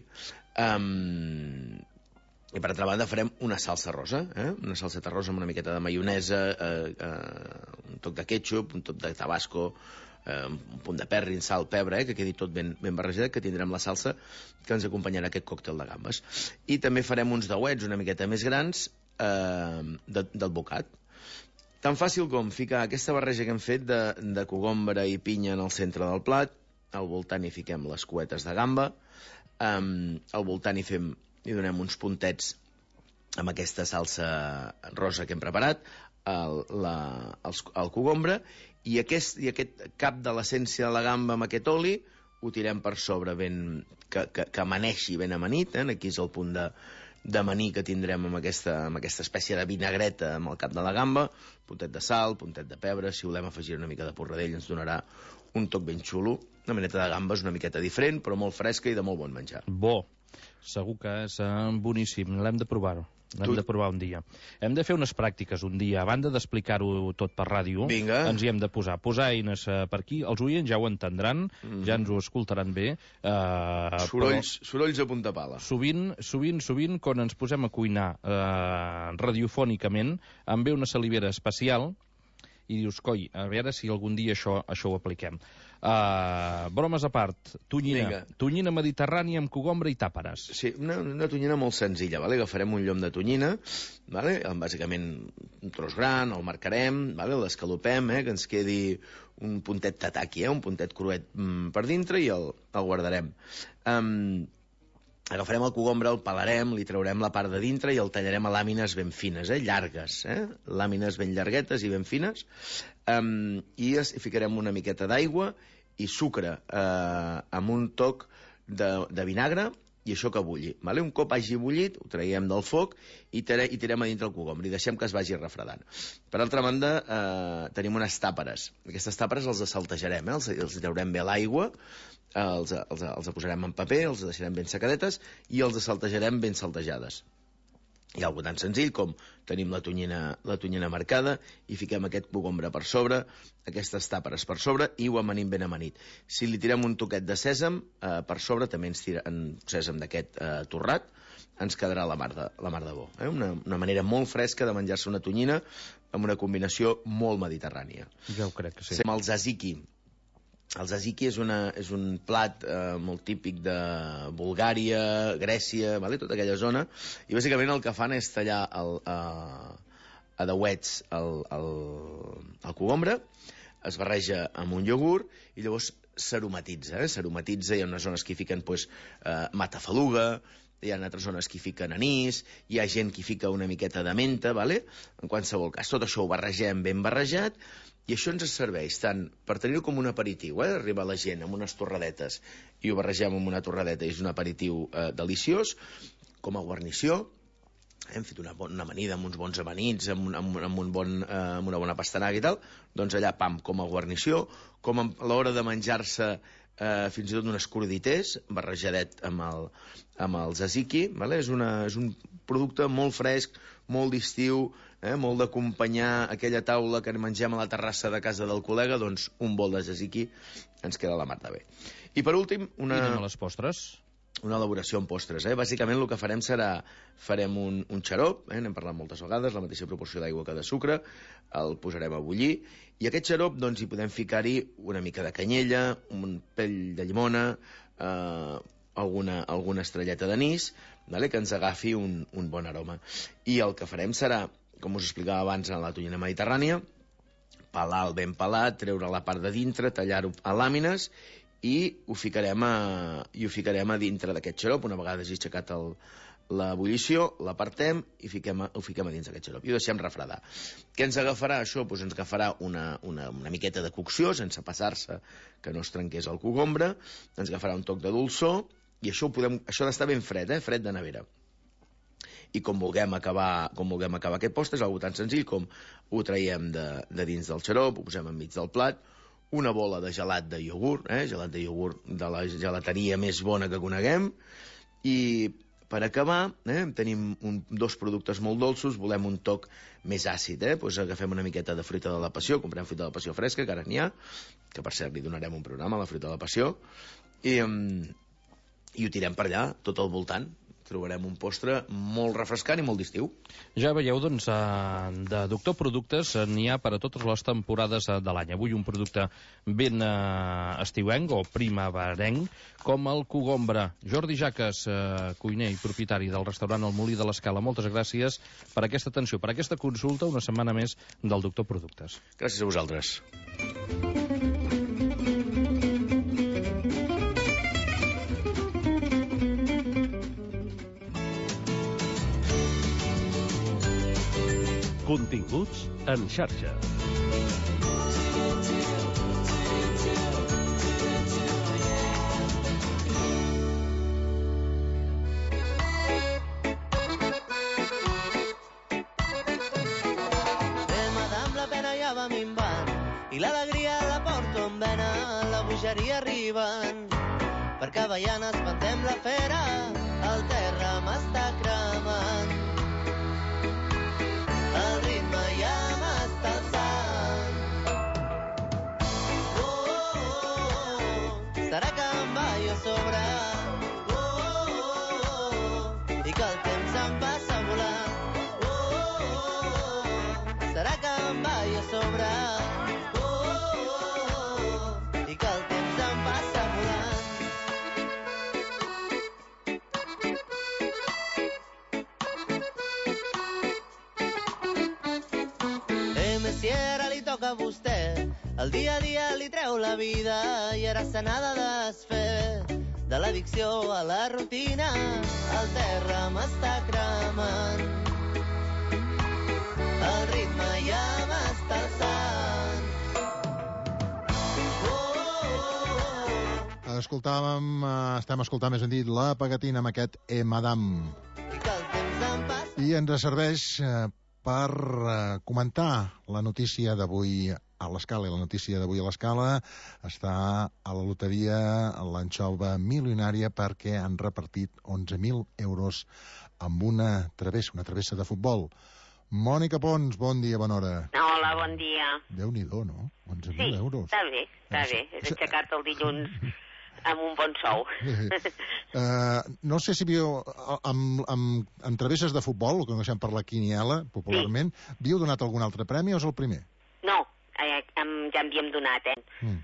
Um, I per altra banda farem una salsa rosa, eh? Una salseta rosa amb una miqueta de maionesa, eh, eh, un toc de ketchup, un toc de tabasco, eh, un punt de perrin, sal, pebre, eh? Que quedi tot ben, ben barrejat, que tindrem la salsa que ens acompanyarà aquest còctel de gambes. I també farem uns dauets una miqueta més grans eh, de, del bocat. Tan fàcil com ficar aquesta barreja que hem fet de, de cogombre i pinya en el centre del plat, al voltant hi fiquem les cuetes de gamba, um, al voltant hi fem hi donem uns puntets amb aquesta salsa rosa que hem preparat, el, la, el, el cogombre, i aquest, i aquest cap de l'essència de la gamba amb aquest oli ho tirem per sobre ben, que, que, que amaneixi ben amanit, eh? Aquí és el punt de, de maní que tindrem amb aquesta, amb aquesta espècie de vinagreta amb el cap de la gamba, puntet de sal, puntet de pebre, si volem afegir una mica de porradell ens donarà un toc ben xulo. Una maneta de gamba és una miqueta diferent, però molt fresca i de molt bon menjar. Bo, segur que és eh, boníssim, l'hem de provar-ho. L'hem Tu- de provar un dia. Hem de fer unes pràctiques un dia. A banda d'explicar-ho tot per ràdio, Vinga. ens hi hem de posar. Posar eines eh, per aquí. Els oients ja ho entendran, Mhm. ja ens ho escoltaran bé. Eh, Sorolls, sorolls a punta pala. Sovint, sovint, sovint, quan ens posem a cuinar eh, radiofònicament, em ve una salivera especial i dius, coi, a veure si algun dia això, això ho apliquem. Uh, bromes a part, tonyina. Vinga. Tonyina mediterrània amb cogombre i tàperes. Sí, una, una tonyina molt senzilla, vale? Agafarem un llom de tonyina, vale? Bàsicament un tros gran, el marcarem, vale? L'escalopem, eh? Que ens quedi un puntet tataki, eh? Un puntet cruet mm, per dintre i el, el guardarem. Um, agafarem el cogombre, el pelarem, li traurem la part de dintre i el tallarem a làmines ben fines, eh? Llargues, eh? Làmines ben llarguetes i ben fines. Um, I es, hi ficarem una miqueta d'aigua i sucre eh, amb un toc de, de vinagre i això que bulli. Vale? Un cop hagi bullit, ho traiem del foc i, tere, i tirem a dintre el cogombre i deixem que es vagi refredant. Per altra banda, eh, tenim unes tàperes. Aquestes tàperes els saltejarem, eh? els, els traurem bé a l'aigua, els, els, els posarem en paper, els deixarem ben secadetes i els saltejarem ben saltejades. Hi ha alguna tan senzill com tenim la tonyina, la tonyina marcada i fiquem aquest cogombre per sobre, aquestes tàperes per sobre i ho amanim ben amanit. Si li tirem un toquet de sèsam eh, per sobre, també ens tira en sèsam d'aquest eh, torrat, ens quedarà la mar de, la mar de bo. Eh? Una, una manera molt fresca de menjar-se una tonyina amb una combinació molt mediterrània. Ja ho crec que sí. Amb el tzatziki. El tzatziki és, una, és un plat eh, molt típic de Bulgària, Grècia, vale? Tota aquella zona, i bàsicament el que fan és tallar el, eh, a dauets el, el, el cogombre, es barreja amb un iogurt i llavors s'aromatitza, eh? s'aromatitza, hi ha unes zones que hi fiquen pues, eh, matafaluga, hi ha altres zones que hi fiquen anís, hi ha gent que hi fica una miqueta de menta, vale? En qualsevol cas, tot això ho barregem ben barrejat, i això ens serveix tant per tenir-ho com un aperitiu, eh? Arriba la gent amb unes torradetes i ho barregem amb una torradeta i és un aperitiu eh, deliciós, com a guarnició. Hem fet una, bona, una amanida amb uns bons amanits, amb, un, amb, amb, un bon, eh, amb una bona pastanaga i tal, doncs allà, pam, com a guarnició, com a l'hora de menjar-se eh, fins i tot un escurdités, barrejadet amb el, amb el tzatziki, vale? és, una, és un producte molt fresc, molt d'estiu, eh, molt d'acompanyar aquella taula que mengem a la terrassa de casa del col·lega, doncs un bol de tzatziki ens queda la mar de bé. I per últim, una... I anem a les postres. Una elaboració amb postres, eh? Bàsicament el que farem serà, farem un, un xarop, eh? N'hem parlat moltes vegades, la mateixa proporció d'aigua que de sucre, el posarem a bullir, i aquest xarop, doncs, hi podem ficar-hi una mica de canyella, un pell de llimona, eh, alguna, alguna estrelleta d'anís, vale? Que ens agafi un, un bon aroma. I el que farem serà, com us explicava abans en la tonyina mediterrània, pelar el ben pelat, treure la part de dintre, tallar-ho a làmines, i ho ficarem a, i ho ficarem a dintre d'aquest xarop. Una vegada hagi aixecat el, l'ebullició, l'apartem i fiquem a, ho fiquem a dins d'aquest xarop i ho deixem refredar. Què ens agafarà això? Pues ens agafarà una, una, una miqueta de cocció sense passar-se que no es trenqués el cogombre, ens agafarà un toc de dolçor i això, ho podem, això ha d'estar ben fred, eh? Fred de nevera. I com vulguem acabar, com vulguem acabar aquest postre és algo tan senzill com ho traiem de, de dins del xarop, ho posem enmig del plat, una bola de gelat de iogurt, eh? gelat de iogurt de la gelateria més bona que coneguem, i per acabar eh? tenim un, dos productes molt dolços, volem un toc més àcid, eh? pues agafem una miqueta de fruita de la passió, comprem fruita de la passió fresca, que ara n'hi ha, que per cert li donarem un programa a la fruita de la passió, i, um, i ho tirem per allà, tot al voltant. Trobarem un postre molt refrescant i molt d'estiu. Ja veieu, doncs, de Doctor Productes n'hi ha per a totes les temporades de l'any. Avui un producte ben eh, estiuenc o primaverenc, com el cogombre. Jordi Jaques, eh, cuiner i propietari del restaurant El Molí de l'Escala, moltes gràcies per aquesta atenció, per aquesta consulta, una setmana més del Doctor Productes. Gràcies a vosaltres. Continguts en xarxa. I l'alegria la porto en vena, la bogeria arriben. Per Cavallana espantem la fera, el terra m'està cremant. El ritme ja m'està alçant. Oh, oh, oh, serà que em va jo a sobre. Oh, oh, oh, i que el temps em passa volant. Oh, oh, oh, serà que em va jo a sobre. A vostè, el dia a dia li treu la vida i ara se n'ha de desfer de l'addicció a la rutina, el terra m'està cremant, el ritme ja m'està alçant. Oh, oh, oh. Escoltàvem, estem escoltant més ben dit la pegatina amb aquest E Madame i que el temps em passa i ens serveix eh, per uh, comentar la notícia d'avui a l'Escala. I la notícia d'avui a l'Escala està a la loteria l'anxova milionària perquè han repartit onze mil euros amb una travessa, una travessa de futbol. Mònica Pons, bon dia, bona hora. Hola, bon dia. Déu-n'hi-do, no? onze mil sí, euros. Sí, està bé, està bé. És aixecar-te el dilluns amb un bon sou. uh, no sé si viu amb, amb, amb travesses de futbol, que coneixem per la quiniela, popularment, sí. Viu donat algun altre premi o és el primer? No, eh, ja en havíem donat, eh? Mm.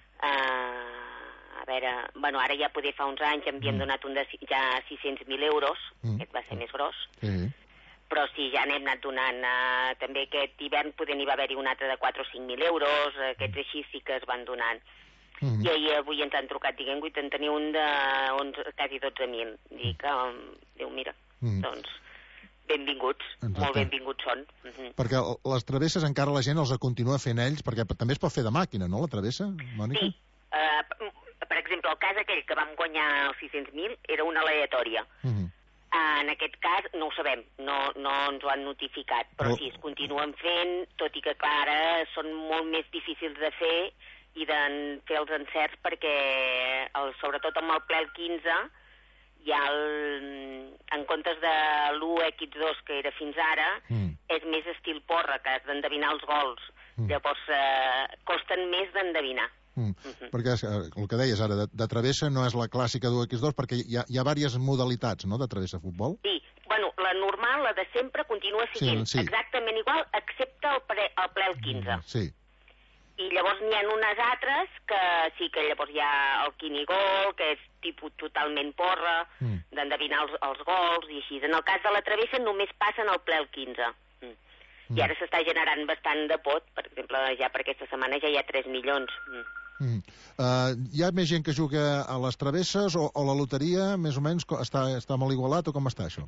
Uh, a veure, bueno, ara ja poder fa uns anys en havíem mm. donat un de ja sis-cents mil euros, mm. aquest va ser més gros, sí. Però sí, ja n'hem anat donant, uh, també aquest hivern poder n'hi va haver-hi un altre de quatre o cinc mil euros, aquests així sí que es van donant. Mm-hmm. I ahir avui ens han trucat, diguem, en tenia un de onze, quasi dotze mil. Dic que, um, Déu, mira, mm-hmm. doncs, benvinguts, Exacte. Molt benvinguts són. Mm-hmm. Perquè les travesses encara la gent els continua fent ells, perquè també es pot fer de màquina, no, la travessa, Mònica? Sí, uh, per exemple, el cas aquell que vam guanyar els sis-cents mil era una aleatòria. Mm-hmm. Uh, en aquest cas no ho sabem, no, no ens ho han notificat, però, però sí, es continuen fent, tot i que, clar, ara són molt més difícils de fer i de fer els encerts perquè, el, sobretot amb el ple el quinze, hi ha el, en comptes de l'u equis dos que era fins ara, mm. és més estil porra, que has d'endevinar els gols. Mm. Llavors, eh, costen més d'endevinar. Mm. Mm-hmm. Perquè el que deies ara, de, de travessa no és la clàssica d'u equis dos, perquè hi ha, hi ha diverses modalitats, no?, de travessa de futbol. Sí, bueno, la normal, la de sempre, continua sent sí, sí. exactament igual, excepte el, pre, el ple el quinze. Mm, sí. I llavors n'hi ha unes altres que sí que llavors hi ha el quinigol, que és tipus totalment porra, mm. d'endevinar els, els gols i així. En el cas de la travessa només passen el ple el quinze. Mm. Mm. I ara s'està generant bastant de pot, per exemple, ja per aquesta setmana ja hi ha tres milions. Mm. Mm. Uh, hi ha més gent que juga a les travesses o, o la loteria, més o menys, està, està molt igualat o com està això?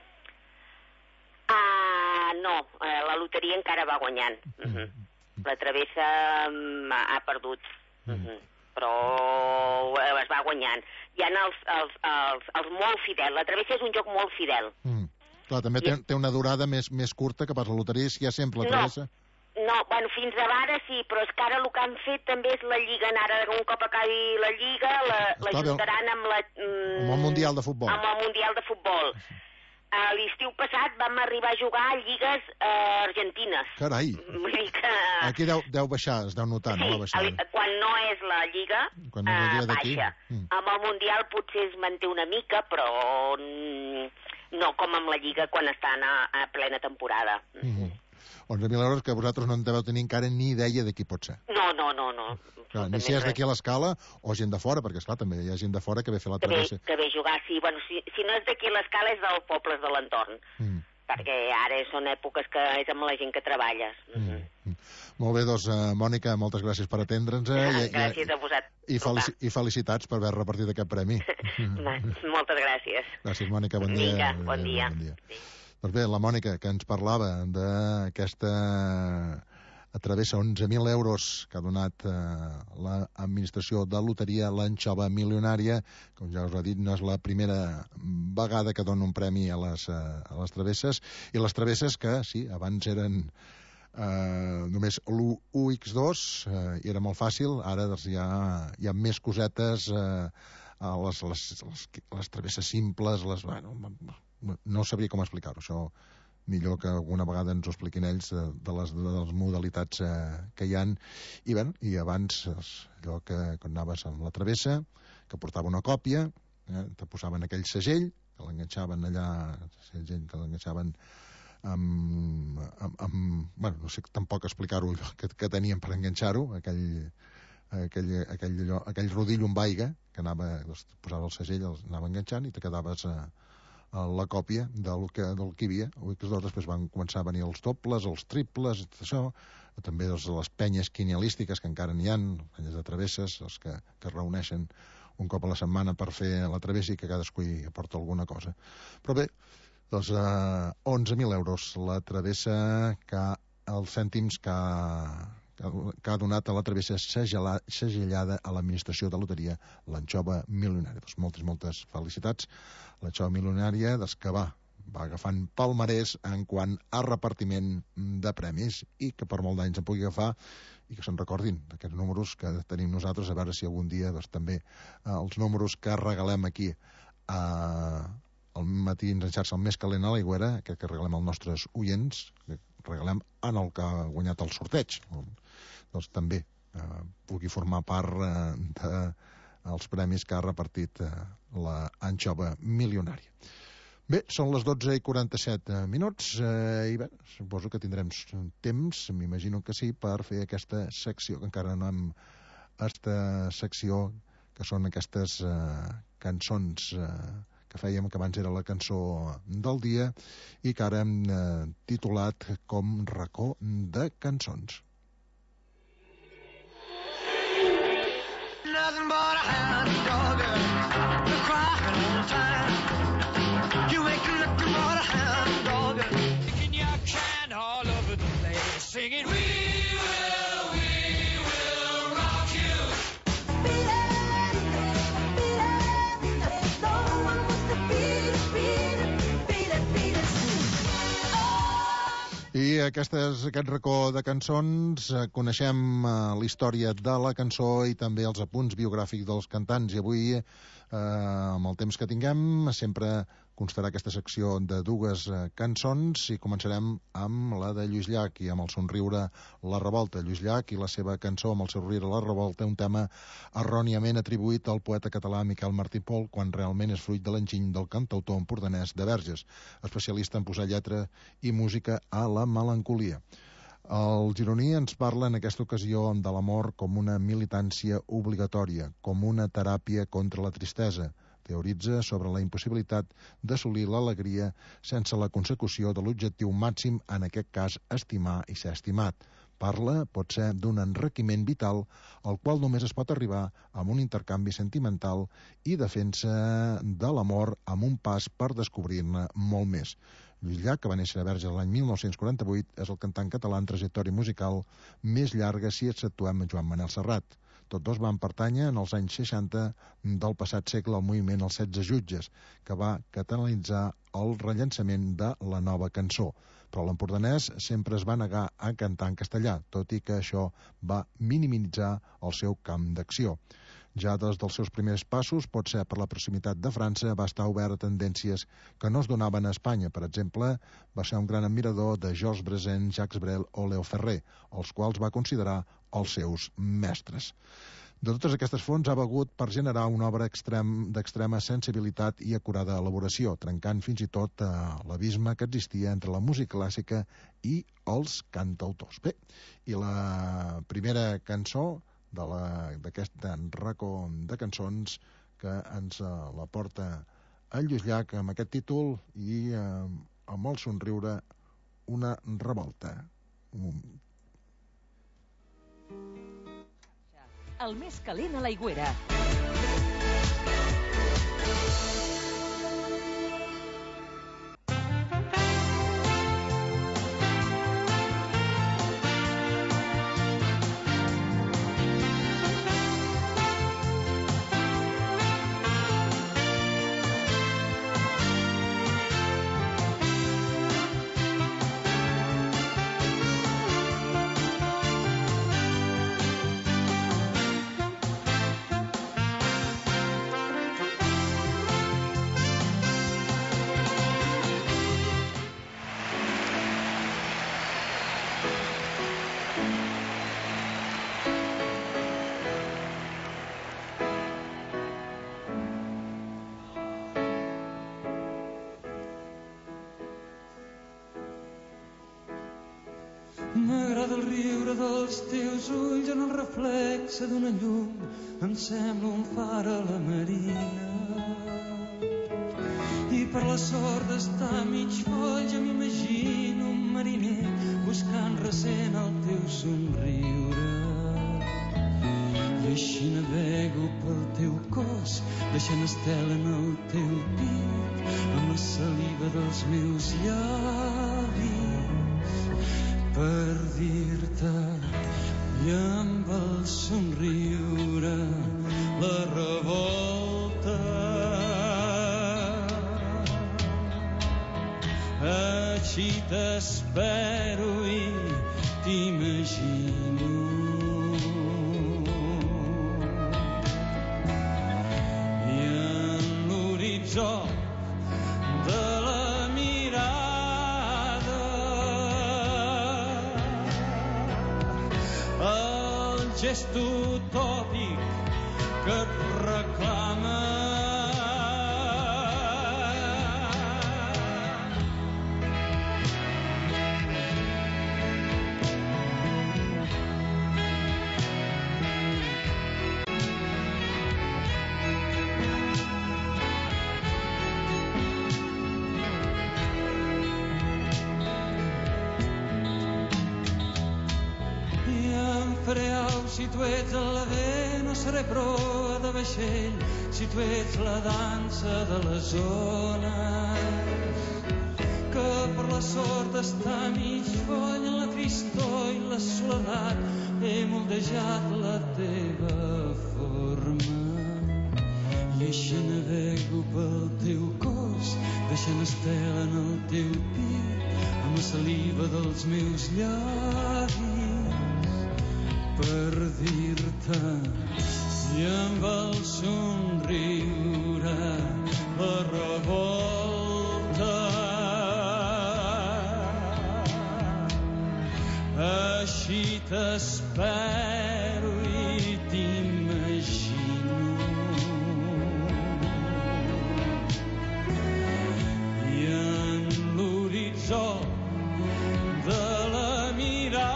Uh, no, uh, la loteria encara va guanyant. Mm. Mm-hmm. La travessa um, ha perdut, mm. mm-hmm. però es va guanyant. Hi ha els, els, els, els molt fidels. La travessa és un joc molt fidel. Mm. Clar, també I... té, té una durada més, més curta que per la loteria, si hi ha sempre la travessa. No, no, bueno, fins a ara sí, però és que ara el que han fet també és la Lliga. Ara, un cop acabi la Lliga, l'ajuntaran la, amb la... Mm, amb el Mundial de Futbol. Amb el Mundial de Futbol. A l'estiu passat vam arribar a jugar a lligues eh, argentines. Carai! Vull dir que... Aquí deu, deu baixar, es deu notar, sí, no? La baixada. Quan no és la lliga, quan no és la lliga eh, baixa. Mm. Amb el Mundial potser es manté una mica, però mm, no com amb la lliga quan estan a, a plena temporada. Mm-hmm. onze mil euros que vosaltres no en deveu tenir encara ni idea de qui pot ser. No, no, no, no. Clar, ni si és d'aquí a l'Escala o gent de fora, perquè esclar, també hi ha gent de fora que ve a fer la travessa. Que ve a jugar, sí. Bueno, si, si no és d'aquí a l'Escala és dels pobles de l'entorn. Mm. Perquè ara són èpoques que és amb la gent que treballes. Mm. Mm. Molt bé, doncs, uh, Mònica, moltes gràcies per atendre'ns. Eh? Gràcies I, a vosaltres. I, felici I felicitats per haver repartit aquest premi. Moltes gràcies. Gràcies, Mònica. Bon dia. Vinga, bon dia. Bon dia. Sí. Doncs bé, la Mònica, que ens parlava d'aquesta travessa onze mil euros que ha donat eh, l'administració de loteria, l'anxova milionària, com ja us he dit, no és la primera vegada que dona un premi a les, a les travesses, i les travesses que, sí, abans eren eh, només l'u ics dos, eh, i era molt fàcil, ara doncs, hi, ha, hi ha més cosetes, eh, les, les, les, les travesses simples, les, bueno, no sabria com explicar-ho, això millor que alguna vegada ens ho expliquin ells de, de, les, de les modalitats eh, que hi han. I, ben, i abans allò que quan anaves amb la travessa, que portava una còpia, eh, te posaven aquell segell, que l'enganxaven allà, gent que l'enganxaven amb, amb, amb... Bueno, no sé tampoc explicar-ho que, que tenien per enganxar-ho, aquell, aquell, aquell, allò, aquell rodillo amb aigua, que anava, doncs, posava el segell, el anava enganxant i te quedaves a, a la còpia del que, del que hi havia. U ics dos, després van començar a venir els dobles, els triples, tot això, també doncs, les penyes quinialístiques, que encara n'hi ha, penyes de travesses, els que, que es reuneixen un cop a la setmana per fer la travessa i que cadascú hi aporta alguna cosa. Però bé, doncs eh, onze mil euros la travessa, que els cèntims que que ha donat a la travessa segellada a l'administració de loteria, l'anxova milionària. Doncs moltes, moltes felicitats. L'anxova milionària, des que va, va agafant palmarès en quant a repartiment de premis i que per molt d'anys en pugui agafar i que se'n recordin d'aquests números que tenim nosaltres, a veure si algun dia doncs, també eh, els números que regalem aquí eh, al matí ens enxarça el més calent a l'aigüera, aquest que regalem als nostres oients, que regalem en el que ha guanyat el sorteig, doncs també eh, pugui formar part eh, dels premis que ha repartit eh, l'anxova milionària. Bé, són les dotze i quaranta-set minuts eh, i bé, suposo que tindrem temps, m'imagino que sí, per fer aquesta secció, que encara no hem aquesta secció, que són aquestes eh, cançons eh, que fèiem, que abans era la cançó del dia i que ara hem eh, titulat com Racó de Cançons. Nothing but a hound dog, the crying all the time. You ain't looking but a hound dog, kicking your can all over the place, singing, we will, we will rock you. Beat it, beat it, no one wants to beat it, beat it, beat it, beat it. I aquestes, aquest racó de cançons, eh, coneixem eh, la història de la cançó i també els apunts biogràfics dels cantants. I avui, eh, amb el temps que tinguem, sempre constarà aquesta secció de dues eh, cançons i començarem amb la de Lluís Llach i amb el somriure La Revolta. Lluís Llach i la seva cançó amb el somriure La Revolta, un tema erròniament atribuït al poeta català Miquel Martí i Pol, quan realment és fruit de l'enginy del cantautor empordanès de Verges, especialista en posar lletra i música a la melancolia. El gironí ens parla en aquesta ocasió de l'amor com una militància obligatòria, com una teràpia contra la tristesa. Teoritza sobre la impossibilitat d'assolir l'alegria sense la consecució de l'objectiu màxim, en aquest cas estimar i ser estimat. Parla, pot ser, d'un enriquiment vital al qual només es pot arribar amb un intercanvi sentimental i defensa de l'amor amb un pas per descobrir-ne molt més. Lluís Llach, que va néixer a Verges l'any mil nou-cents quaranta-vuit, és el cantant català en trajectòria musical més llarga si exceptuem Joan Manel Serrat. Tots dos van pertànyer en els anys seixanta del passat segle al moviment Els setze Jutges, que va catalanitzar el rellançament de la nova cançó. Però l'empordanès sempre es va negar a cantar en castellà, tot i que això va minimitzar el seu camp d'acció. Ja des dels seus primers passos, pot ser per la proximitat de França, va estar obert a tendències que no es donaven a Espanya. Per exemple, va ser un gran admirador de Georges Brassens, Jacques Brel o Leo Ferrer, els quals va considerar els seus mestres. De totes aquestes fonts ha begut per generar una obra extrem, d'extrema sensibilitat i acurada elaboració, trencant fins i tot eh, l'abisme que existia entre la música clàssica i els cantautors. Bé, i la primera cançó d'aquest racó de cançons que ens uh, la porta el Lluís Llach amb aquest títol i uh, amb el somriure Una Revolta. Um. El més calent a l'aigüera. dels teus ulls en el reflexe d'una llum em sembla un far a la marina. I per la sort d'estar mig foll jo m'imagino un mariner buscant recent el teu somriure. I així navego pel teu cos, deixant estela en el teu pit, amb la saliva dels meus llavis, per dir-te i amb el somriure la revolta. Així t'espero i t'imagino. De la mirada el gest utòpic que et reclama. Si tu ets el vent, no seré proa de vaixell. Si tu ets la dansa de les ones, que per la sort d'estar mig foll en la tristor i la soledat he moldejat la teva forma. I així navego pel teu cos, deixant estela en el teu pit, amb la saliva dels meus llavis, per dir-te i amb el somriure la revolta. Així t'espero i t'imagino. I en l'horitzó de la mirada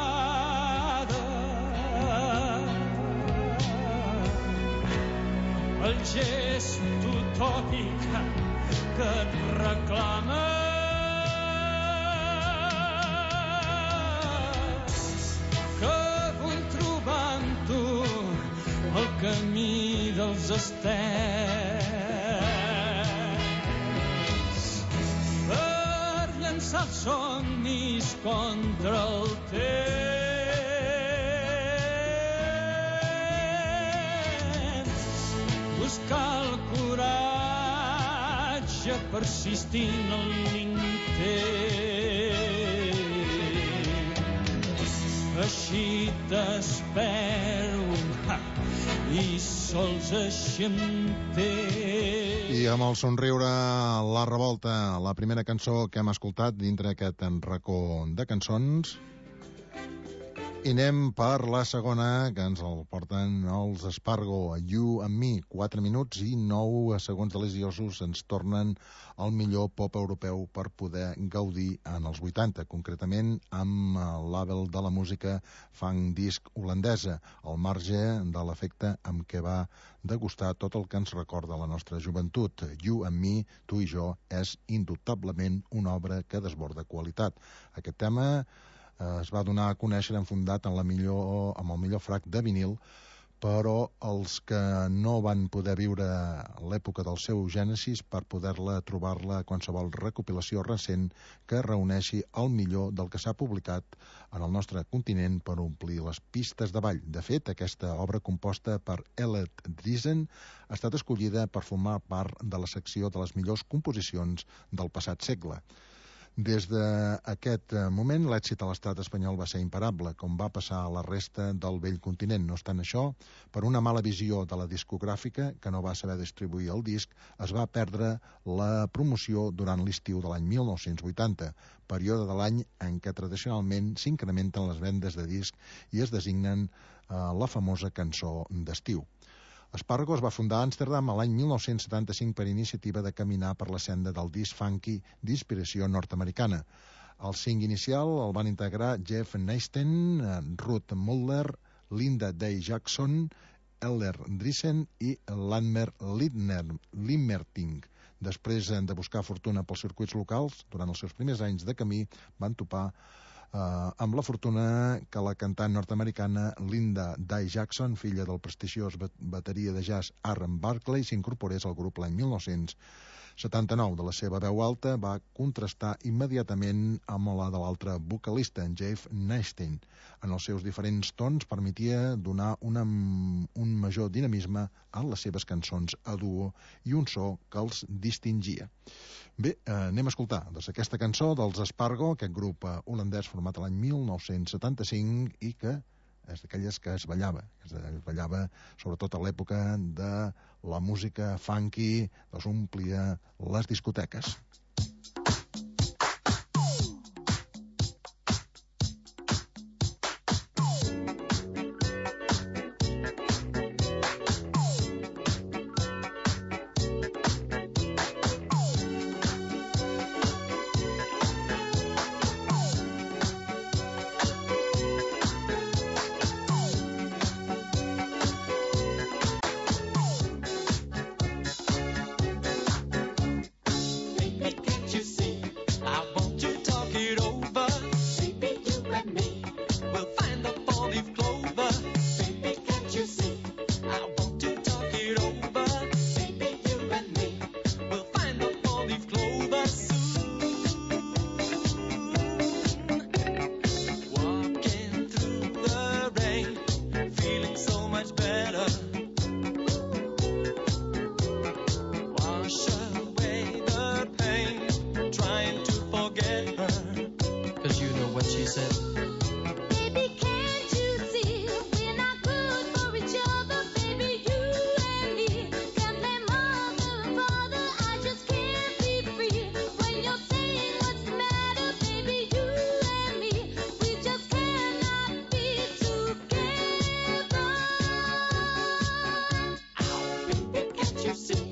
el gest utòpic que et reclama. Que vull trobar en tu el camí dels estels per llançar els somnis contra el temps, buscar el coratge persistint en l'intent. Així t'espero i sols així entenc. I amb el somriure la revolta, la primera cançó que hem escoltat dintre aquest racó de cançons. I anem per la segona, que ens el porten els Espargo, You and Me. quatre minuts i nou segons deliciosos ens tornen el millor pop europeu per poder gaudir en els vuitanta, concretament amb el label de la música funk disc holandesa, al marge de l'efecte amb què va degustar tot el que ens recorda la nostra joventut. You and Me, tu i jo, és indubtablement una obra que desborda qualitat. Aquest tema es va donar a conèixer enfundat en la millor, amb el millor frac de vinil, però els que no van poder viure l'època del seu gènesis per poder-la trobar-la a qualsevol recopilació recent que reuneixi el millor del que s'ha publicat en el nostre continent per omplir les pistes de ball. De fet, aquesta obra composta per Elliot Dreesen ha estat escollida per formar part de la secció de les millors composicions del passat segle. Des d'aquest moment, l'èxit a l'estat espanyol va ser imparable, com va passar a la resta del vell continent. No obstant això, per una mala visió de la discogràfica, que no va saber distribuir el disc, es va perdre la promoció durant l'estiu de l'any mil nou-cents vuitanta, període de l'any en què tradicionalment s'incrementen les vendes de disc i es designen eh, la famosa cançó d'estiu. Espargo es va fundar a Amsterdam l'any mil nou-cents setanta-cinc per iniciativa de caminar per la senda del disc funky d'inspiració nord-americana. El cinc inicial el van integrar Jeff Neistein, Ruth Mulder, Linda Day Jackson, Eller Driesen i Landmer Limmerting. Després de buscar fortuna pels circuits locals, durant els seus primers anys de camí, van topar eh, amb la fortuna que la cantant nord-americana Linda Day Jackson, filla del prestigiós bateria de jazz Aaron Barclay, s'incorporés al grup l'any mil nou-cents setanta-nou. De la seva veu alta va contrastar immediatament amb la de l'altre vocalista, en Jeff Neistein. En els seus diferents tons permetia donar una, un major dinamisme a les seves cançons a duo i un so que els distingia. Bé, eh, anem a escoltar doncs, aquesta cançó dels Spargo, aquest grup eh, holandès format l'any mil nou-cents setanta-cinc i que és d'aquelles que es ballava, es ballava sobretot a l'època de la música funky, doncs omplia les discoteques. You see